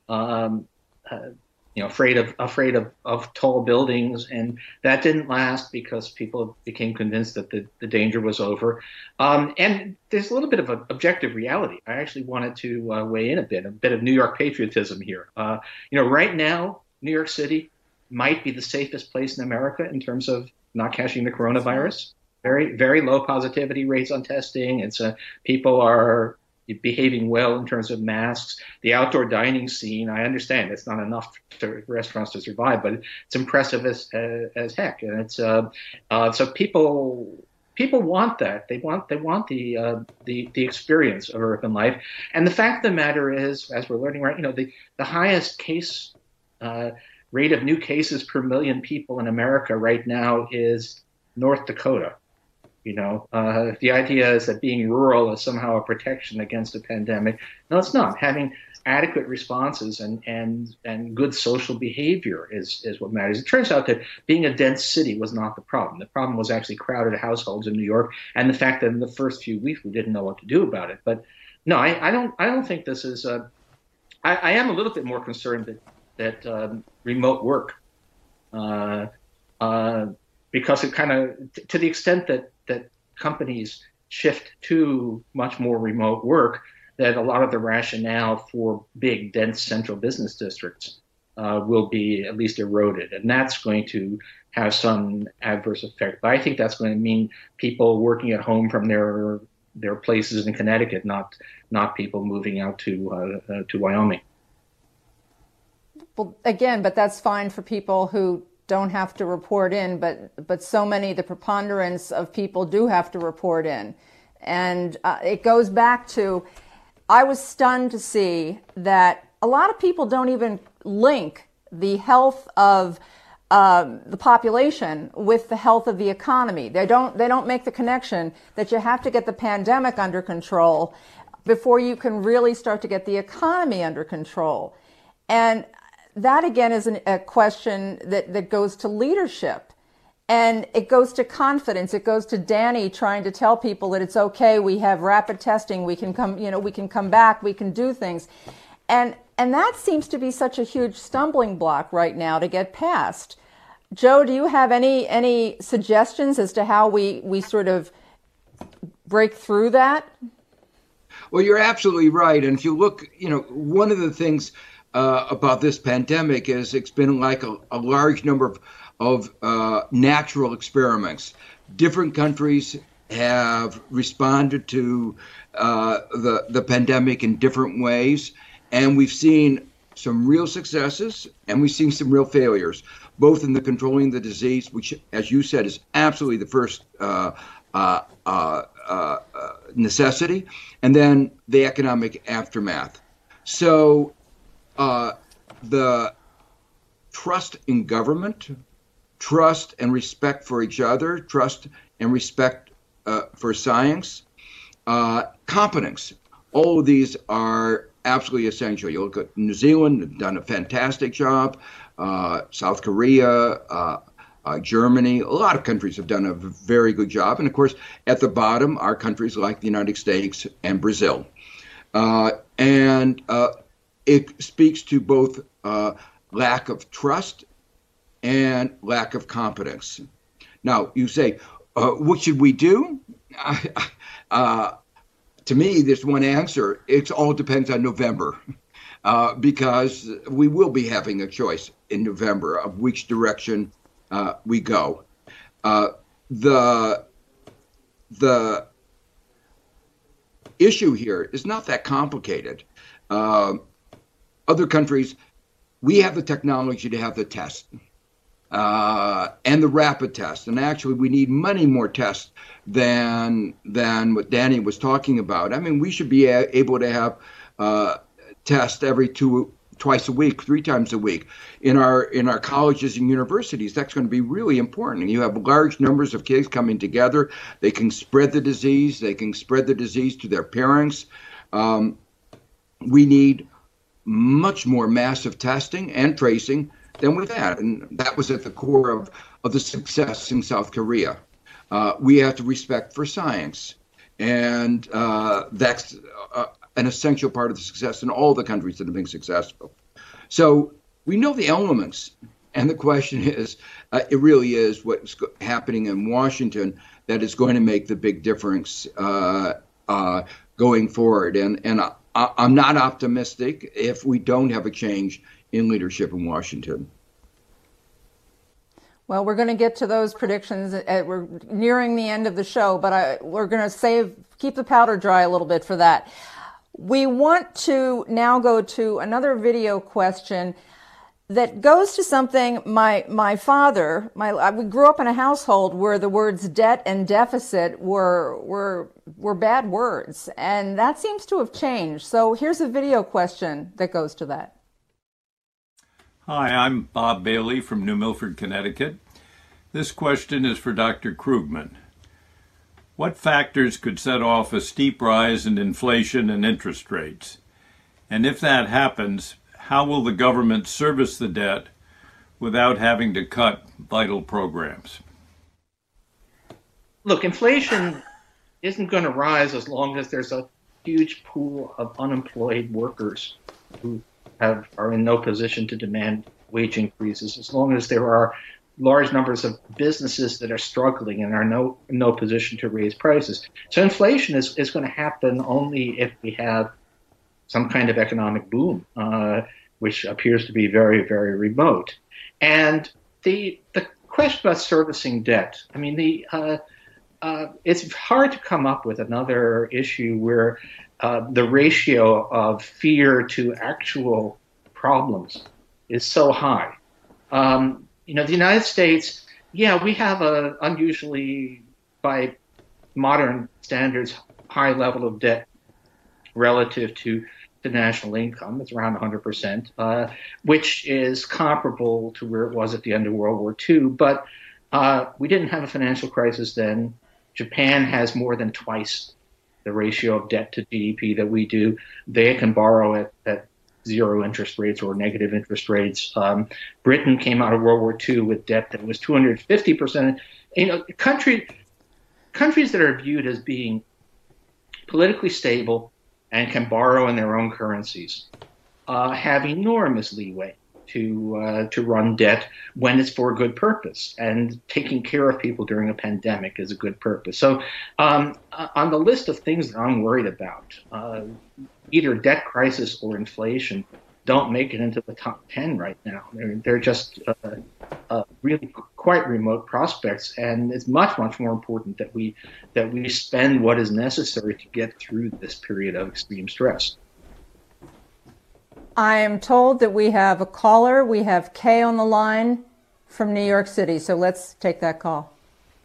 afraid of tall buildings, and that didn't last because people became convinced that the danger was over. And there's a little bit of an objective reality. I actually wanted to weigh in a bit of New York patriotism here. Right now, New York City might be the safest place in America in terms of not catching the coronavirus. Very, very low positivity rates on testing. It's people are behaving well in terms of masks. The outdoor dining scene, I understand it's not enough for restaurants to survive, but it's impressive as heck. And it's so people want that. They want the experience of urban life. And the fact of the matter is, as we're learning right, the highest case rate of new cases per million people in America right now is North Dakota. The idea is that being rural is somehow a protection against a pandemic. No, it's not. Having adequate responses and good social behavior is what matters. It turns out that being a dense city was not the problem. The problem was actually crowded households in New York, and the fact that in the first few weeks we didn't know what to do about it. But no, I don't think this is. I am a little bit more concerned that remote work, because it kind of, to the extent that companies shift to much more remote work, that a lot of the rationale for big, dense central business districts will be at least eroded. And that's going to have some adverse effect. But I think that's going to mean people working at home from their places in Connecticut, not people moving out to Wyoming. Well, again, but that's fine for people who don't have to report in, but so many, the preponderance of people do have to report in. And it goes back to, I was stunned to see that a lot of people don't even link the health of the population with the health of the economy. They don't make the connection that you have to get the pandemic under control before you can really start to get the economy under control. And that, again, is a question that goes to leadership, and it goes to confidence. It goes to Danny trying to tell people that it's okay. We have rapid testing. We can come, we can come back. We can do things. And that seems to be such a huge stumbling block right now to get past. Joe, do you have any suggestions as to how we sort of break through that? Well, you're absolutely right. And if you look, one of the things about this pandemic is it's been like a large number of natural experiments. Different countries have responded to the pandemic in different ways, and we've seen some real successes and we've seen some real failures, both in the controlling the disease, which, as you said, is absolutely the first necessity, and then the economic aftermath. So the trust in government, trust and respect for each other, trust and respect for science, competence, all of these are absolutely essential. You look at New Zealand, have done a fantastic job, South Korea, Germany, a lot of countries have done a very good job. And of course, at the bottom are countries like the United States and Brazil. It speaks to both lack of trust and lack of competence. Now, you say, what should we do? To me, there's one answer. It all depends on November, because we will be having a choice in November of which direction we go. The issue here is not that complicated. Other countries, we have the technology to have the test and the rapid test. And actually, we need many more tests than what Danny was talking about. I mean, we should be able to have tests every 12 twice a week, 3 times a week. In our colleges and universities, that's going to be really important. You have large numbers of kids coming together. They can spread the disease. They can spread the disease to their parents. We need much more massive testing and tracing than we've had, and that was at the core of the success in South Korea. We have to respect for science, and that's an essential part of the success in all the countries that have been successful. So we know the elements, and the question is, it really is what's happening in Washington that is going to make the big difference going forward. And I'm not optimistic if we don't have a change in leadership in Washington. Well, we're going to get to those predictions. We're nearing the end of the show, but we're going to keep the powder dry a little bit for that. We want to now go to another video question that goes to something my father, we grew up in a household where the words debt and deficit were bad words, and that seems to have changed. So here's a video question that goes to that. Hi, I'm Bob Bailey from New Milford, Connecticut. This question is for Dr. Krugman. What factors could set off a steep rise in inflation and interest rates? And if that happens, how will the government service the debt without having to cut vital programs? Look, inflation isn't going to rise as long as there's a huge pool of unemployed workers who are in no position to demand wage increases, as long as there are large numbers of businesses that are struggling and are no position to raise prices. So inflation is going to happen only if we have some kind of economic boom, which appears to be very, very remote. And the question about servicing debt, I mean, it's hard to come up with another issue where the ratio of fear to actual problems is so high. The United States, we have an unusually, by modern standards, high level of debt relative to the national income. It's around 100%, which is comparable to where it was at the end of World War II. But we didn't have a financial crisis then. Japan has more than twice the ratio of debt to GDP that we do. They can borrow at zero interest rates or negative interest rates. Britain came out of World War II with debt that was 250%. Countries that are viewed as being politically stable and can borrow in their own currencies have enormous leeway to run debt when it's for a good purpose, and taking care of people during a pandemic is a good purpose. So on the list of things that I'm worried about, either debt crisis or inflation don't make it into the top 10 right now. They're just really quite remote prospects, and it's much, much more important that we spend what is necessary to get through this period of extreme stress. I am told that we have a caller. We have Kay on the line from New York City, so let's take that call.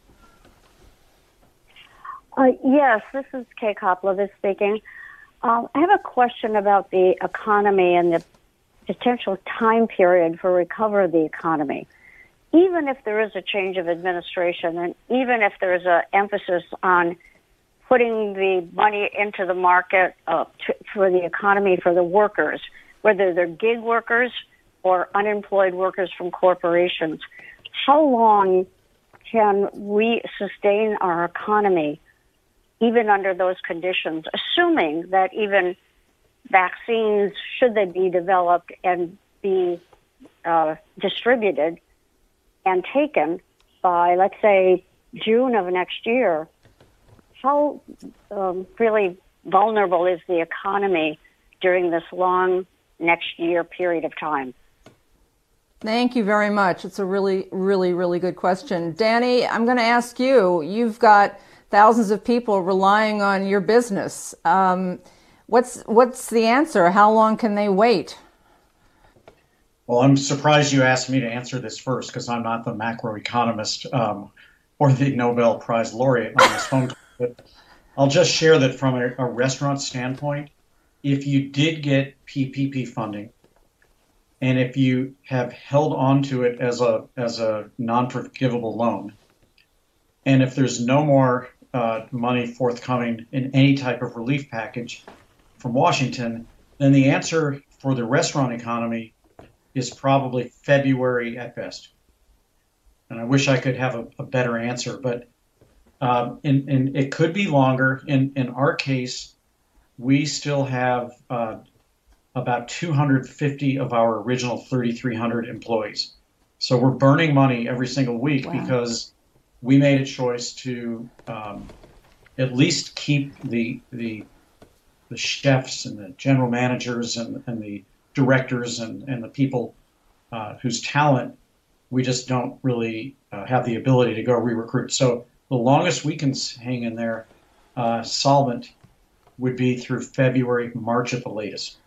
Yes, this is Kay Koplovitz speaking. I have a question about the economy and the potential time period for recovery the economy. Even if there is a change of administration, and even if there is an emphasis on putting the money into the market for the economy for the workers, whether they're gig workers or unemployed workers from corporations, how long can we sustain our economy even under those conditions, assuming that even vaccines, should they be developed and be distributed and taken by, let's say, June of next year, how really vulnerable is the economy during this long next year period of time? Thank you very much. It's a really, really, really good question. Danny, I'm going to ask you. You've got thousands of people relying on your business. What's the answer? How long can they wait? Well, I'm surprised you asked me to answer this first, because I'm not the macroeconomist or the Nobel Prize laureate on this phone call. But I'll just share that from a restaurant standpoint, if you did get PPP funding And if you have held on to it as a non-forgivable loan, and if there's no more money forthcoming in any type of relief package from Washington, then the answer for the restaurant economy is probably February at best. And I wish I could have a better answer, but and it could be longer. In our case, we still have about 250 of our original 3,300 employees. So we're burning money every single week because we made a choice to at least keep the chefs and the general managers and the directors and the people whose talent we just don't really have the ability to go re-recruit. So the longest we can hang in there solvent would be through February, March at the latest.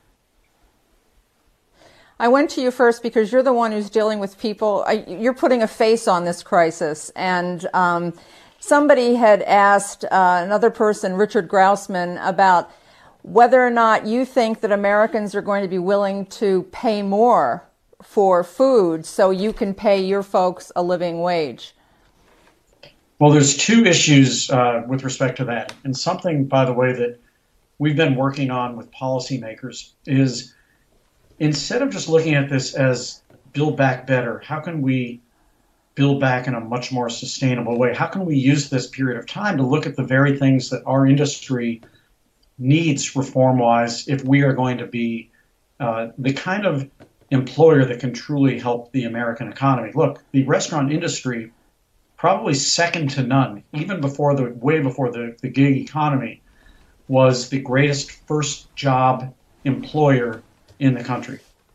I went to you first because you're the one who's dealing with people. You're putting a face on this crisis. And somebody had asked another person, Richard Grousman, about whether or not you think that Americans are going to be willing to pay more for food so you can pay your folks a living wage. Well, there's two issues with respect to that. And something, by the way, that we've been working on with policymakers is, instead of just looking at this as build back better, how can we build back in a much more sustainable way? How can we use this period of time to look at the very things that our industry needs reform-wise if we are going to be the kind of employer that can truly help the American economy? Look, the restaurant industry, probably second to none, even way before the gig economy, was the greatest first job employer in the country.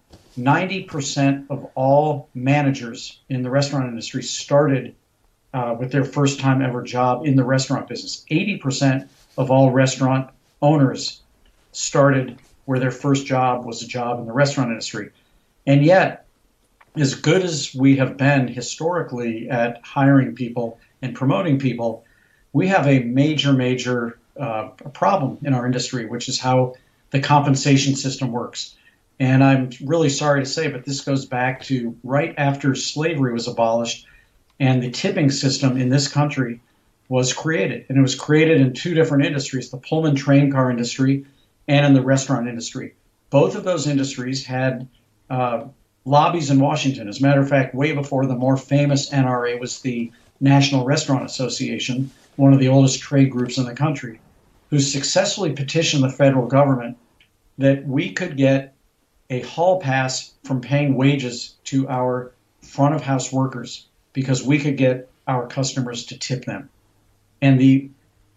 90% of all managers in the restaurant industry started with their first time ever job in the restaurant business. 80% of all restaurant owners started where their first job was a job in the restaurant industry. And yet, as good as we have been historically at hiring people and promoting people, we have a major problem in our industry, which is how the compensation system works. And I'm really sorry to say, but this goes back to right after slavery was abolished and the tipping system in this country was created. And it was created in two different industries, the Pullman train car industry and in the restaurant industry. Both of those industries had lobbies in Washington. As a matter of fact, way before the more famous NRA was the National Restaurant Association, one of the oldest trade groups in the country, who successfully petitioned the federal government that we could get a hall pass from paying wages to our front of house workers because we could get our customers to tip them. And the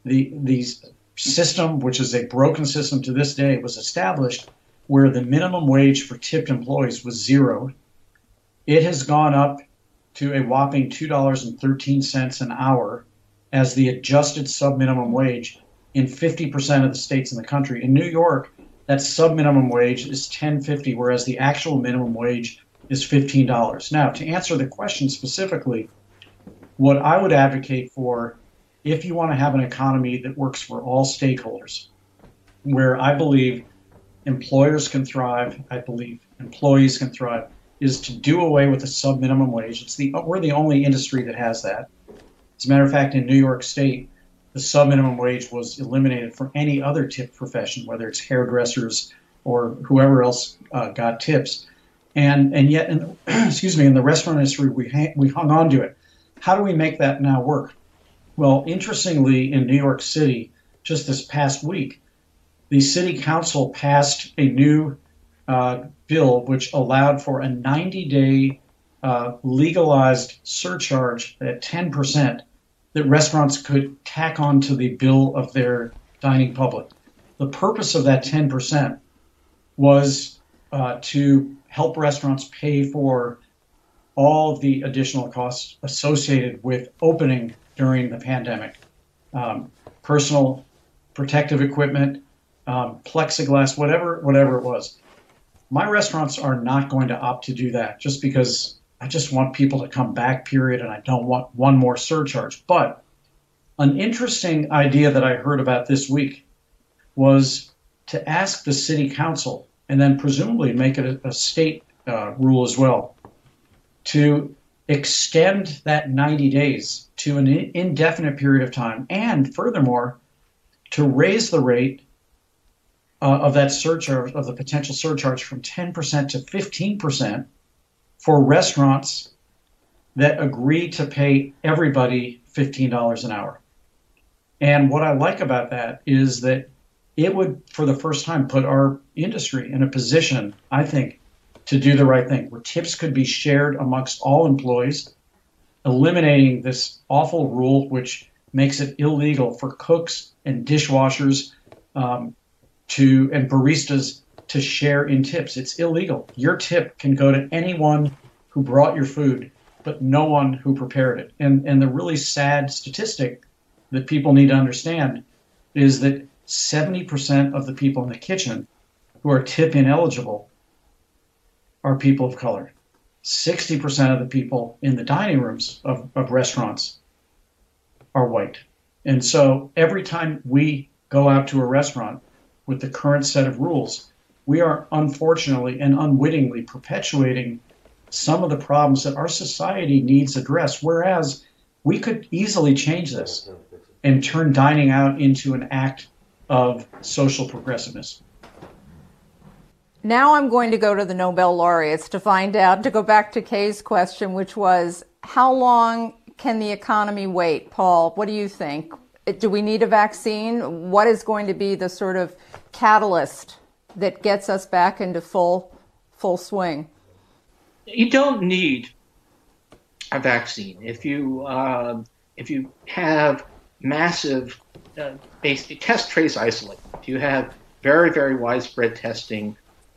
system, which is a broken system to this day, was established where the minimum wage for tipped employees was zeroed. It has gone up to a whopping $2.13 an hour as the adjusted subminimum wage in 50% of the states in the country. In New York, that subminimum wage is $10.50, whereas the actual minimum wage is $15. Now, to answer the question specifically, what I would advocate for, if you want to have an economy that works for all stakeholders, where I believe employers can thrive, I believe employees can thrive, is to do away with the subminimum wage. We're the only industry that has that. As a matter of fact, in New York State, the subminimum wage was eliminated for any other tip profession, whether it's hairdressers or whoever else got tips. And yet, in the restaurant industry, we hung on to it. How do we make that now work? Well, interestingly, in New York City, just this past week, the city council passed a new bill which allowed for a 90-day legalized surcharge at 10% that restaurants could tack on to the bill of their dining public. The purpose of that 10% was to help restaurants pay for all of the additional costs associated with opening during the pandemic. Personal protective equipment, plexiglass, whatever it was. My restaurants are not going to opt to do that just because I just want people to come back, period, and I don't want one more surcharge. But an interesting idea that I heard about this week was to ask the city council and then presumably make it a state rule as well, to extend that 90 days to an indefinite period of time, and furthermore, to raise the rate of that surcharge, of the potential surcharge, from 10% to 15% for restaurants that agree to pay everybody $15 an hour. And what I like about that is that it would, for the first time, put our industry in a position, I think, to do the right thing, where tips could be shared amongst all employees, eliminating this awful rule which makes it illegal for cooks and dishwashers and baristas to share in tips. It's illegal. Your tip can go to anyone who brought your food, but no one who prepared it. And the really sad statistic that people need to understand is that 70% of the people in the kitchen who are tip ineligible are people of color. 60% of the people in the dining rooms of restaurants are white. And so every time we go out to a restaurant with the current set of rules, we are unfortunately and unwittingly perpetuating some of the problems that our society needs addressed, whereas we could easily change this and turn dining out into an act of social progressiveness. Now I'm going to go to the Nobel laureates to find out, to go back to Kay's question, which was, how long can the economy wait? Paul, what do you think? Do we need a vaccine? What is going to be the sort of catalyst that gets us back into full swing? You don't need a vaccine. If you have massive basic test, trace, isolate, if you have very, very widespread testing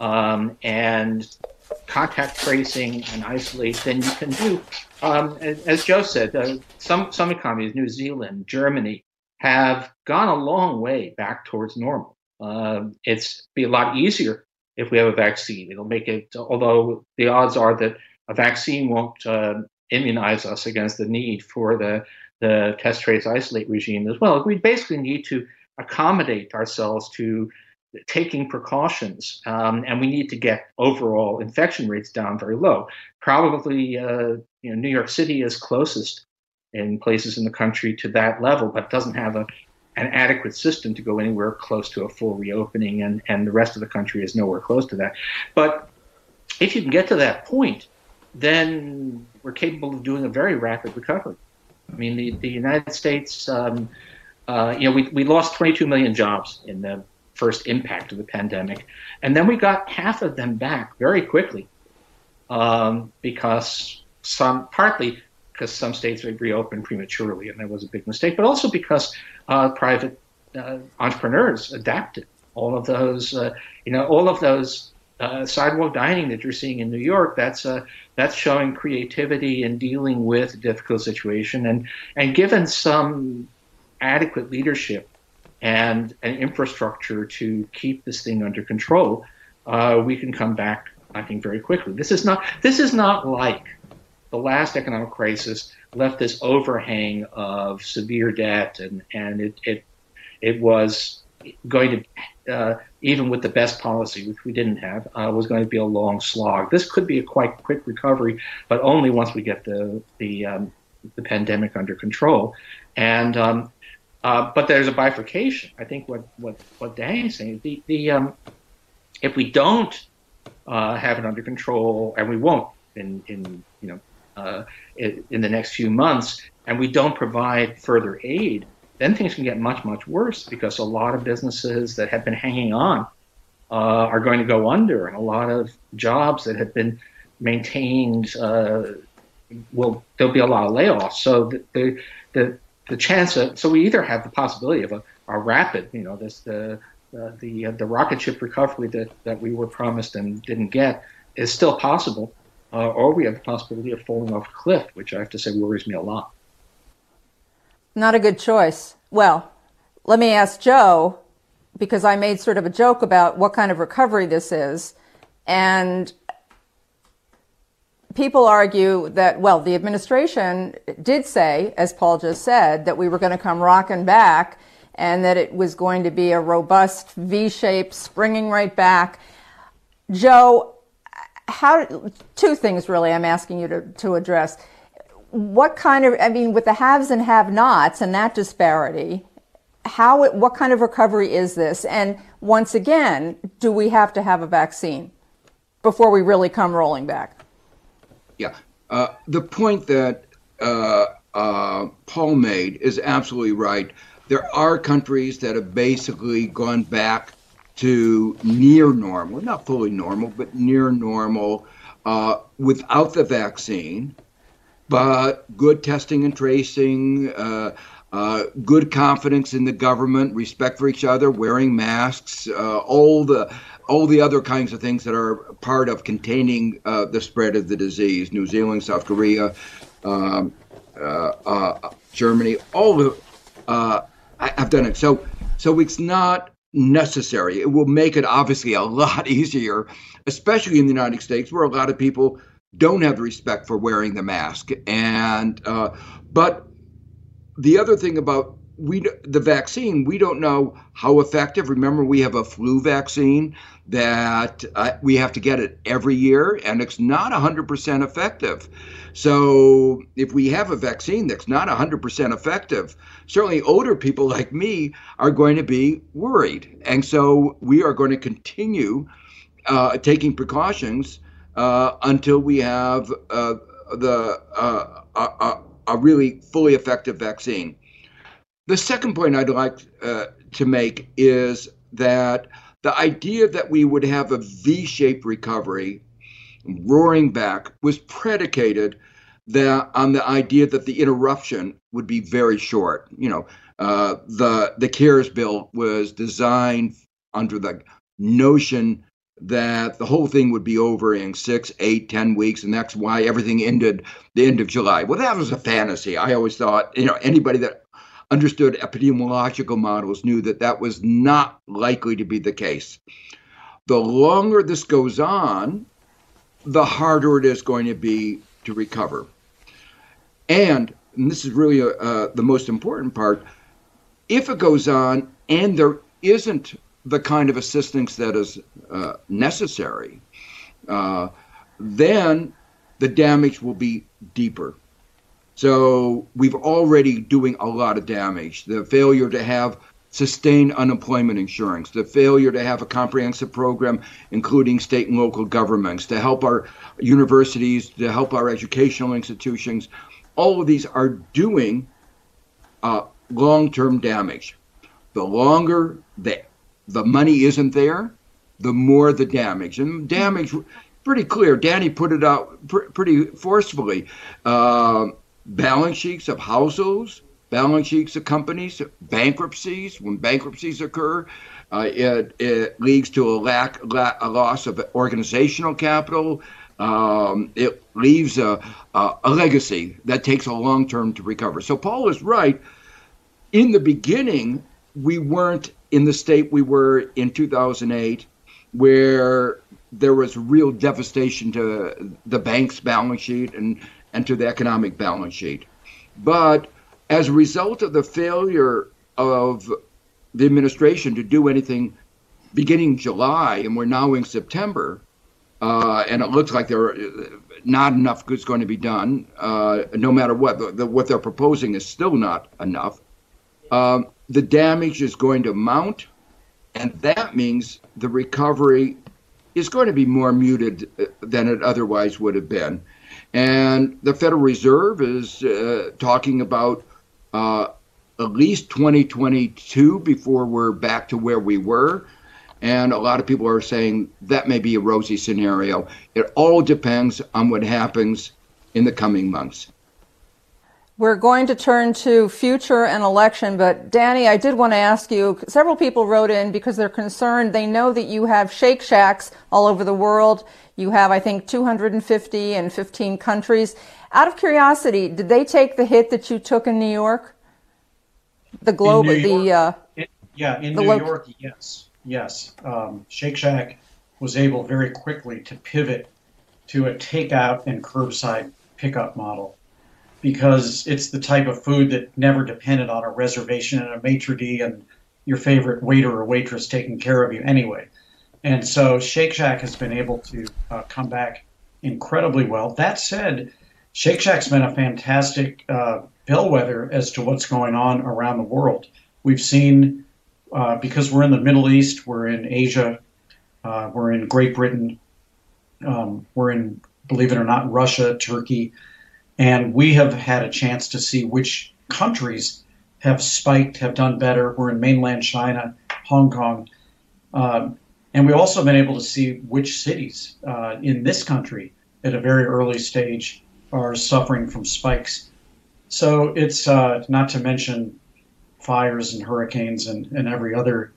and contact tracing and isolate, then you can do, as Joe said, some economies, New Zealand, Germany, have gone a long way back towards normal. It's be a lot easier if we have a vaccine. It'll make it, although the odds are that a vaccine won't immunize us against the need for the test, trace, isolate regime as well. We basically need to accommodate ourselves to taking precautions, and we need to get overall infection rates down very low. Probably, New York City is closest in places in the country to that level, but doesn't have an adequate system to go anywhere close to a full reopening, and the rest of the country is nowhere close to that. But if you can get to that point, then we're capable of doing a very rapid recovery. I mean, the United States, we lost 22 million jobs in the first impact of the pandemic, and then we got half of them back very quickly because some states had reopened prematurely, and that was a big mistake, but also because private entrepreneurs adapted. All of those sidewalk dining that you're seeing in New York, that's showing creativity in dealing with a difficult situation, and given some adequate leadership and an infrastructure to keep this thing under control, we can come back, I think, very quickly. This is not like the last economic crisis left this overhang of severe debt, and it was going to, even with the best policy, which we didn't have, was going to be a long slog. This could be a quite quick recovery, but only once we get the pandemic under control. And but there's a bifurcation. I think what Dan is saying, if we don't have it under control, and we won't in the next few months, and we don't provide further aid, then things can get much, much worse, because a lot of businesses that have been hanging on are going to go under, and a lot of jobs that have been maintained there'll be a lot of layoffs. So the chance of, so we either have the possibility of a rapid, the rocket ship recovery that we were promised and didn't get is still possible, or we have the possibility of falling off a cliff, which I have to say worries me a lot. Not a good choice. Well, let me ask Joe, because I made sort of a joke about what kind of recovery this is, and people argue that, well, the administration did say, as Paul just said, that we were going to come rocking back and that it was going to be a robust V-shape, springing right back. Joe, Two things really I'm asking you to address. What kind of, with the haves and have-nots and that disparity, what kind of recovery is this? And once again, do we have to have a vaccine before we really come rolling back? Yeah. The point that Paul made is absolutely right. There are countries that have basically gone back to near normal, not fully normal, but near normal without the vaccine, but good testing and tracing, good confidence in the government, respect for each other, wearing masks, all the other kinds of things that are part of containing the spread of the disease. New Zealand, South Korea, Germany, all have done it. So it's not necessary. It will make it obviously a lot easier, especially in the United States, where a lot of people don't have respect for wearing the mask. And but the other thing about the vaccine, we don't know how effective. Remember, we have a flu vaccine that we have to get it every year, and it's not 100% effective. So if we have a vaccine that's not 100% effective, certainly older people like me are going to be worried. And so we are going to continue taking precautions until we have a really fully effective vaccine. The second point I'd like to make is that the idea that we would have a V-shaped recovery, roaring back, was predicated on the idea that the interruption would be very short. The CARES bill was designed under the notion that the whole thing would be over in 6, 8, 10 weeks, and that's why everything ended the end of July. Well, that was a fantasy. I always thought, anybody that understood epidemiological models knew that that was not likely to be the case. The longer this goes on, the harder it is going to be to recover. And this is really the most important part, if it goes on and there isn't the kind of assistance that is necessary, then the damage will be deeper. So we've already doing a lot of damage. The failure to have sustained unemployment insurance, the failure to have a comprehensive program, including state and local governments, to help our universities, to help our educational institutions, all of these are doing long-term damage. The longer the money isn't there, the more the damage. And damage, pretty clear. Danny put it out pretty forcefully. Balance sheets of households, balance sheets of companies, bankruptcies. When bankruptcies occur, it leads to a loss of organizational capital. It leaves a legacy that takes a long term to recover. So Paul is right. In the beginning, we weren't in the state we were in 2008, where there was real devastation to the bank's balance sheet and to the economic balance sheet. But as a result of the failure of the administration to do anything beginning July, and we're now in September, and it looks like there not enough is going to be done, no matter what they're proposing is still not enough. The damage is going to mount, and that means the recovery is going to be more muted than it otherwise would have been. And the Federal Reserve is talking about at least 2022 before we're back to where we were. And a lot of people are saying that may be a rosy scenario. It all depends on what happens in the coming months. We're going to turn to future and election, but Danny, I did want to ask you, several people wrote in because they're concerned. They know that you have Shake Shacks all over the world. You have, I think, 250 in 15 countries. Out of curiosity, did they take the hit that you took in New York? The globe, in New York, yes. Shake Shack was able very quickly to pivot to a takeout and curbside pickup model, because it's the type of food that never depended on a reservation and a maitre d' and your favorite waiter or waitress taking care of you anyway. And so Shake Shack has been able to come back incredibly well. That said, Shake Shack's been a fantastic bellwether as to what's going on around the world. We've seen, because we're in the Middle East, we're in Asia, we're in Great Britain, we're in, believe it or not, Russia, Turkey, and we have had a chance to see which countries have spiked, have done better. We're in mainland China, Hong Kong, and we've also been able to see which cities in this country at a very early stage are suffering from spikes. So it's not to mention fires and hurricanes and every other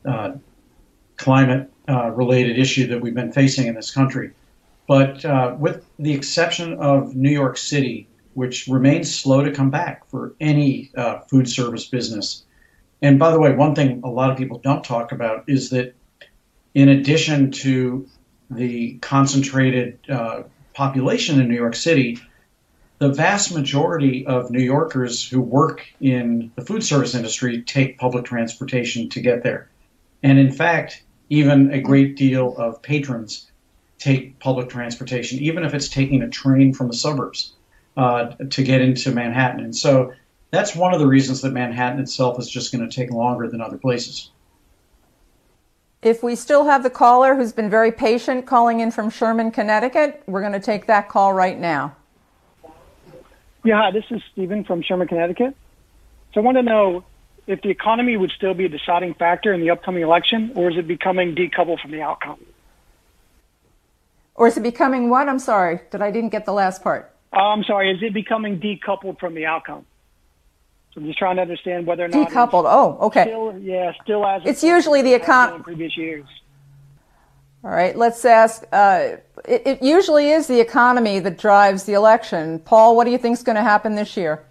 climate-related issue that we've been facing in this country. But with the exception of New York City, which remains slow to come back for any food service business. And by the way, one thing a lot of people don't talk about is that in addition to the concentrated population in New York City, the vast majority of New Yorkers who work in the food service industry take public transportation to get there. And in fact, even a great deal of patrons take public transportation, even if it's taking a train from the suburbs to get into Manhattan. And so that's one of the reasons that Manhattan itself is just going to take longer than other places. If we still have the caller who's been very patient calling in from Sherman, Connecticut, we're going to take that call right now. Yeah, hi, this is Stephen from Sherman, Connecticut. So I want to know if the economy would still be a deciding factor in the upcoming election, or is it becoming decoupled from the outcome? Or is it becoming what? I'm sorry, I didn't get the last part. I'm sorry, is it becoming decoupled from the outcome? So I'm just trying to understand whether or not decoupled. Oh, okay. Still as it's usually the economy in previous years. All right, let's ask. It usually is the economy that drives the election. Paul, what do you think is going to happen this year?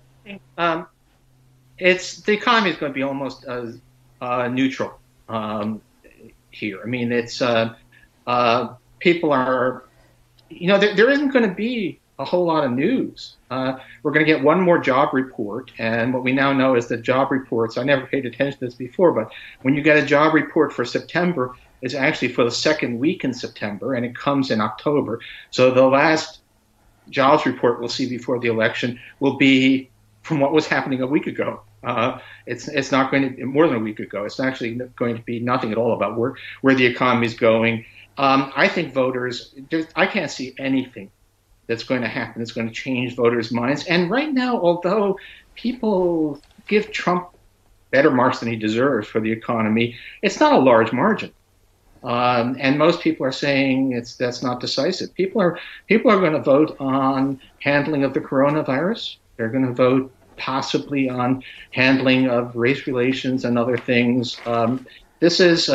It's the economy is going to be almost neutral here. I mean, it's people are, there isn't going to be a whole lot of news. We're going to get one more job report, and what we now know is that job reports, I never paid attention to this before, but when you get a job report for September, it's actually for the second week in September, and it comes in October. So the last jobs report we'll see before the election will be from what was happening a week ago. It's not going to be more than a week ago. It's actually going to be nothing at all about where the economy is going. I think voters, I can't see anything that's going to happen that's going to change voters' minds. And right now, although people give Trump better marks than he deserves for the economy, it's not a large margin. And most people are saying that's not decisive. People are going to vote on handling of the coronavirus. They're going to vote possibly on handling of race relations and other things. This is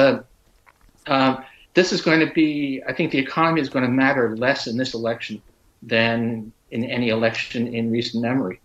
going to be, I think the economy is going to matter less in this election than in any election in recent memory.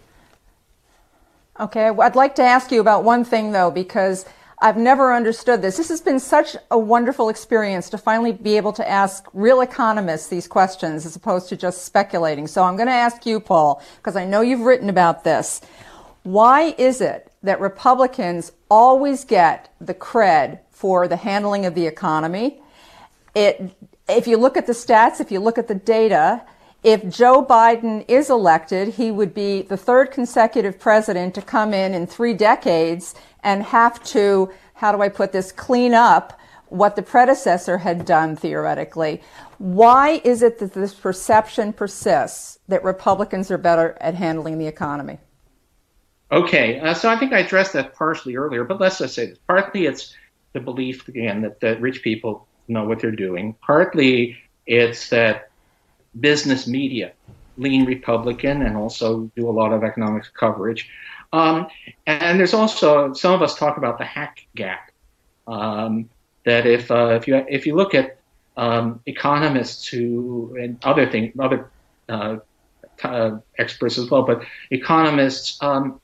Okay, I'd like to ask you about one thing, though, because I've never understood this. This has been such a wonderful experience to finally be able to ask real economists these questions as opposed to just speculating. So I'm going to ask you, Paul, because I know you've written about this. Why is it that Republicans always get the cred for the handling of the economy? If you look at the stats, if you look at the data, if Joe Biden is elected, he would be the third consecutive president to come in 3 decades and have to, how do I put this, clean up what the predecessor had done theoretically. Why is it that this perception persists that Republicans are better at handling the economy? Okay, so I think I addressed that partially earlier, but let's just say this. Partly it's the belief, again, that rich people know what they're doing. Partly it's that business media lean Republican and also do a lot of economics coverage. And there's also, some of us talk about the hack gap. That if you look at economists and other experts as well, but economists, Joe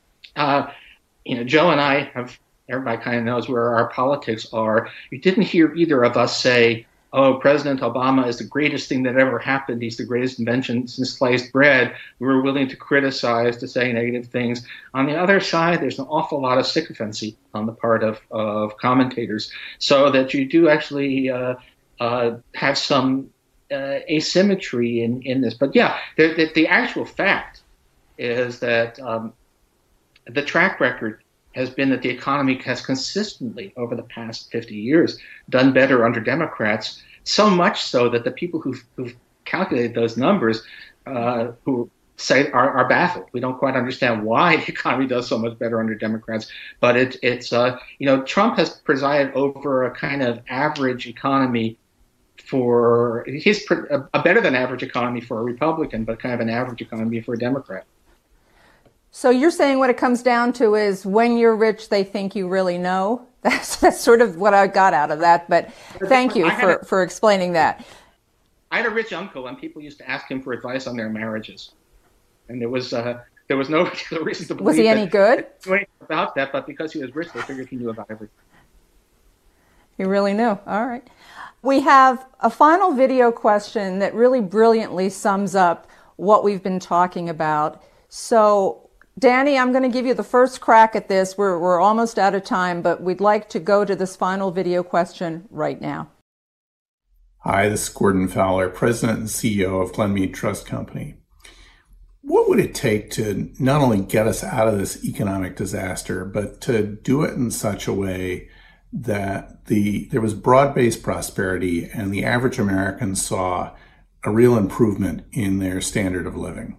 and I everybody kind of knows where our politics are. You didn't hear either of us say, oh, President Obama is the greatest thing that ever happened. He's the greatest invention since sliced bread. We're willing to criticize, to say negative things. On the other side, there's an awful lot of sycophancy on the part of commentators, so that you do actually have some asymmetry in this. But yeah, the actual fact is that the track record has been that the economy has consistently, over the past 50 years, done better under Democrats, so much so that the people who've calculated those numbers who say are baffled. We don't quite understand why the economy does so much better under Democrats, but it's Trump has presided over a kind of average economy for a better than average economy for a Republican, but kind of an average economy for a Democrat. So you're saying what it comes down to is when you're rich, they think you really know? That's sort of what I got out of that, but thank you for explaining that. I had a rich uncle, and people used to ask him for advice on their marriages. And there was no particular reason to believe Was he any good? About that, but because he was rich, they figured he knew about everything. He really knew. All right. We have a final video question that really brilliantly sums up what we've been talking about. So, Danny, I'm going to give you the first crack at this. We're almost out of time, but we'd like to go to this final video question right now. Hi, this is Gordon Fowler, President and CEO of Glenmead Trust Company. What would it take to not only get us out of this economic disaster, but to do it in such a way that there was broad-based prosperity and the average American saw a real improvement in their standard of living?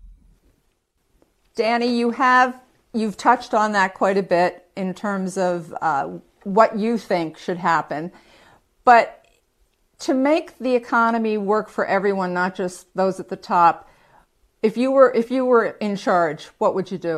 Danny, you've touched on that quite a bit in terms of what you think should happen. But to make the economy work for everyone, not just those at the top, if you were in charge, what would you do?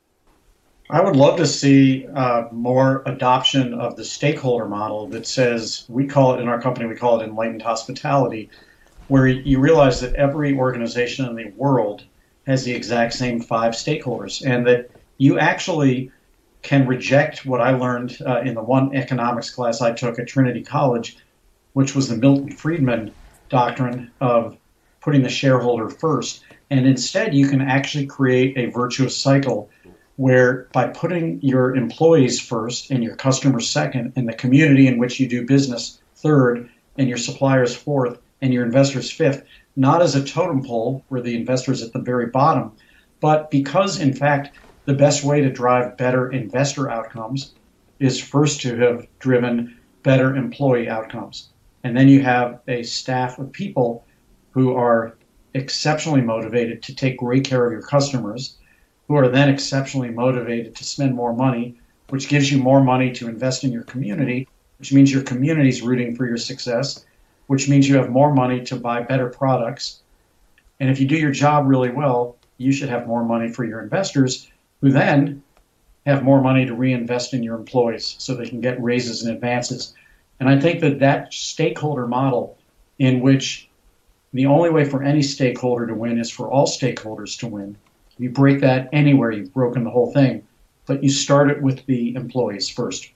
I would love to see more adoption of the stakeholder model that says, we call it in our company, we call it enlightened hospitality, where you realize that every organization in the world has the exact same 5 stakeholders, and that you actually can reject what I learned in the one economics class I took at Trinity College, which was the Milton Friedman doctrine of putting the shareholder first. And instead, you can actually create a virtuous cycle where by putting your employees first and your customers second and the community in which you do business third and your suppliers fourth and your investors fifth, not as a totem pole where the investor's at the very bottom, but because, in fact, the best way to drive better investor outcomes is first to have driven better employee outcomes. And then you have a staff of people who are exceptionally motivated to take great care of your customers, who are then exceptionally motivated to spend more money, which gives you more money to invest in your community, which means your community's rooting for your success, which means you have more money to buy better products. And if you do your job really well, you should have more money for your investors, who then have more money to reinvest in your employees so they can get raises and advances. And I think that stakeholder model, in which the only way for any stakeholder to win is for all stakeholders to win. You break that anywhere, you've broken the whole thing. But you start it with the employees first.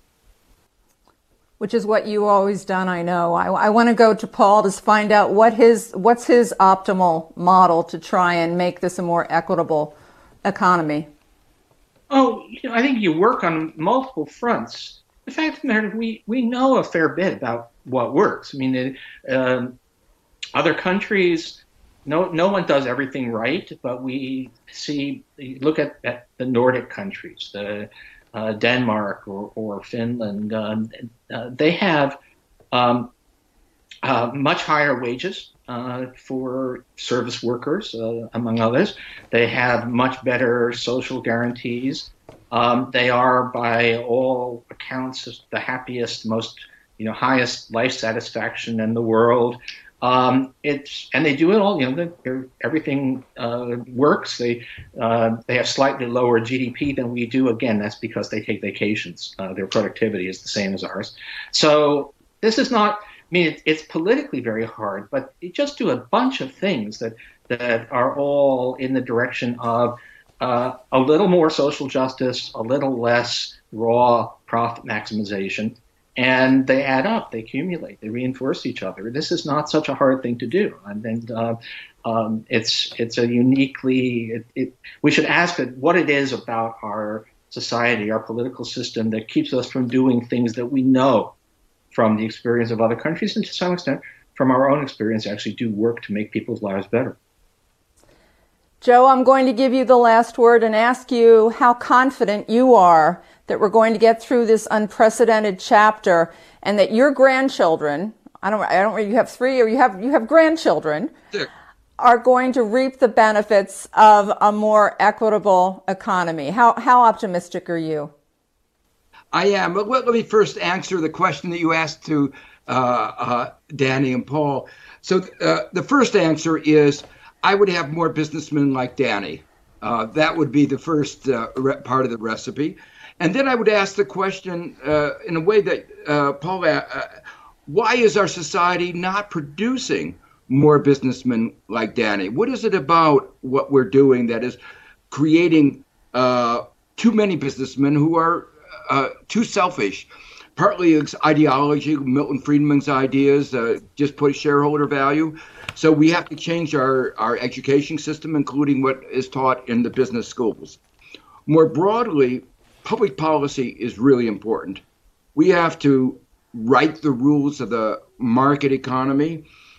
Which is what you always done, I know. I want to go to Paul to find out what's his optimal model to try and make this a more equitable economy. Oh, I think you work on multiple fronts. The fact of the matter is we know a fair bit about what works. I mean, other countries, no one does everything right, but we look at the Nordic countries, the Denmark or Finland, they have much higher wages for service workers, among others. They have much better social guarantees. They are, by all accounts, the happiest, most highest life satisfaction in the world. And they do it all. Everything works. They have slightly lower GDP than we do. Again, that's because they take vacations. Their productivity is the same as ours. So this is not. I mean, it's politically very hard, but you just do a bunch of things that are all in the direction of a little more social justice, a little less raw profit maximization, And they add up, they accumulate, they reinforce each other. This is not such a hard thing to do. It's a uniquely, we should ask what it is about our society, our political system, that keeps us from doing things that we know from the experience of other countries, and to some extent from our own experience actually do work to make people's lives better. Joe, I'm going to give you the last word and ask you how confident you are that we're going to get through this unprecedented chapter, and that your grandchildren, I don't you have 3 or you have grandchildren, Sure, are going to reap the benefits of a more equitable economy. How optimistic are you? I am. But let me first answer the question that you asked to Danny and Paul. So the first answer is I would have more businessmen like Danny. That would be the first part of the recipe. And then I would ask the question in a way that Paul asked, why is our society not producing more businessmen like Danny? What is it about what we're doing that is creating too many businessmen who are too selfish? Partly it's ideology, Milton Friedman's ideas, just put shareholder value. So we have to change our education system, including what is taught in the business schools. More broadly, public policy is really important. We have to write the rules of the market economy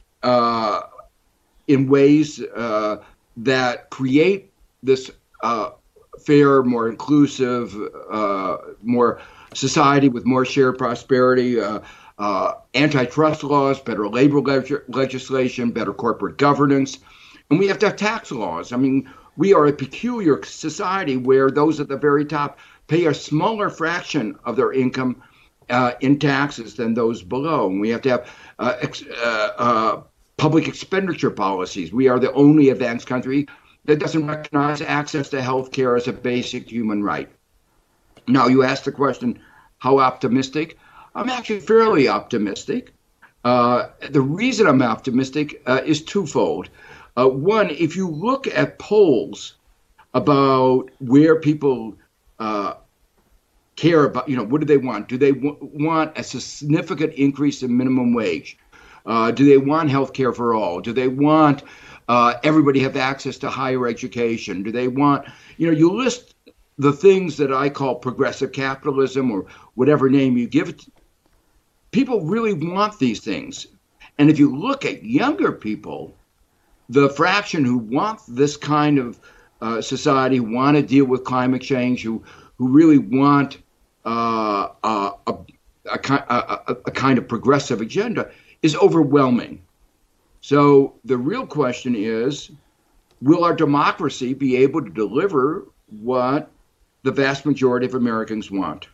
in ways that create this fair, more inclusive, more society with more shared prosperity, antitrust laws, better labor legislation, better corporate governance. And we have to have tax laws. I mean, we are a peculiar society where those at the very top pay a smaller fraction of their income in taxes than those below. And we have to have public expenditure policies. We are the only advanced country that doesn't recognize access to health care as a basic human right. Now, you asked the question, how optimistic? I'm actually fairly optimistic. The reason I'm optimistic is twofold. One, if you look at polls about where people care about, what do they want? Do they want a significant increase in minimum wage? Do they want health care for all? Do they want everybody have access to higher education? Do they want, you list the things that I call progressive capitalism or whatever name you give it. People really want these things. And if you look at younger people, the fraction who want this kind of society, who want to deal with climate change, who really want a kind of progressive agenda is overwhelming. So the real question is, will our democracy be able to deliver what the vast majority of Americans want?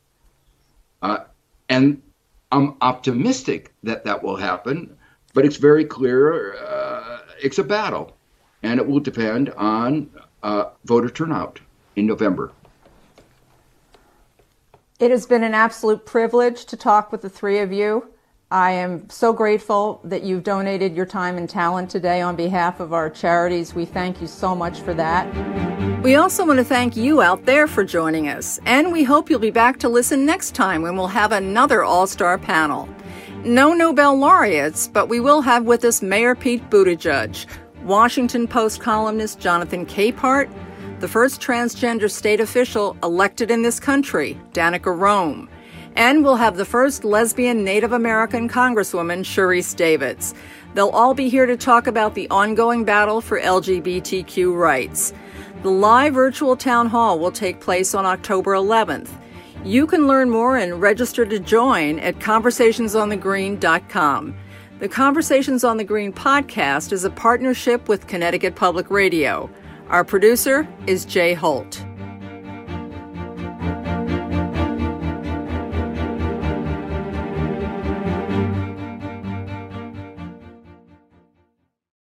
And I'm optimistic that that will happen, but it's very clear it's a battle, and it will depend on voter turnout in November. It has been an absolute privilege to talk with the three of you. I am so grateful that you've donated your time and talent today on behalf of our charities. We thank you so much for that. We also want to thank you out there for joining us, and we hope you'll be back to listen next time when we'll have another all-star panel. No Nobel laureates, but we will have with us Mayor Pete Buttigieg, Washington Post columnist Jonathan Capehart, the first transgender state official elected in this country, Danica Roem, and we'll have the first lesbian Native American Congresswoman, Sharice Davids. They'll all be here to talk about the ongoing battle for LGBTQ rights. The live virtual town hall will take place on October 11th. You can learn more and register to join at conversationsonthegreen.com. The Conversations on the Green podcast is a partnership with Connecticut Public Radio. Our producer is Jay Holt.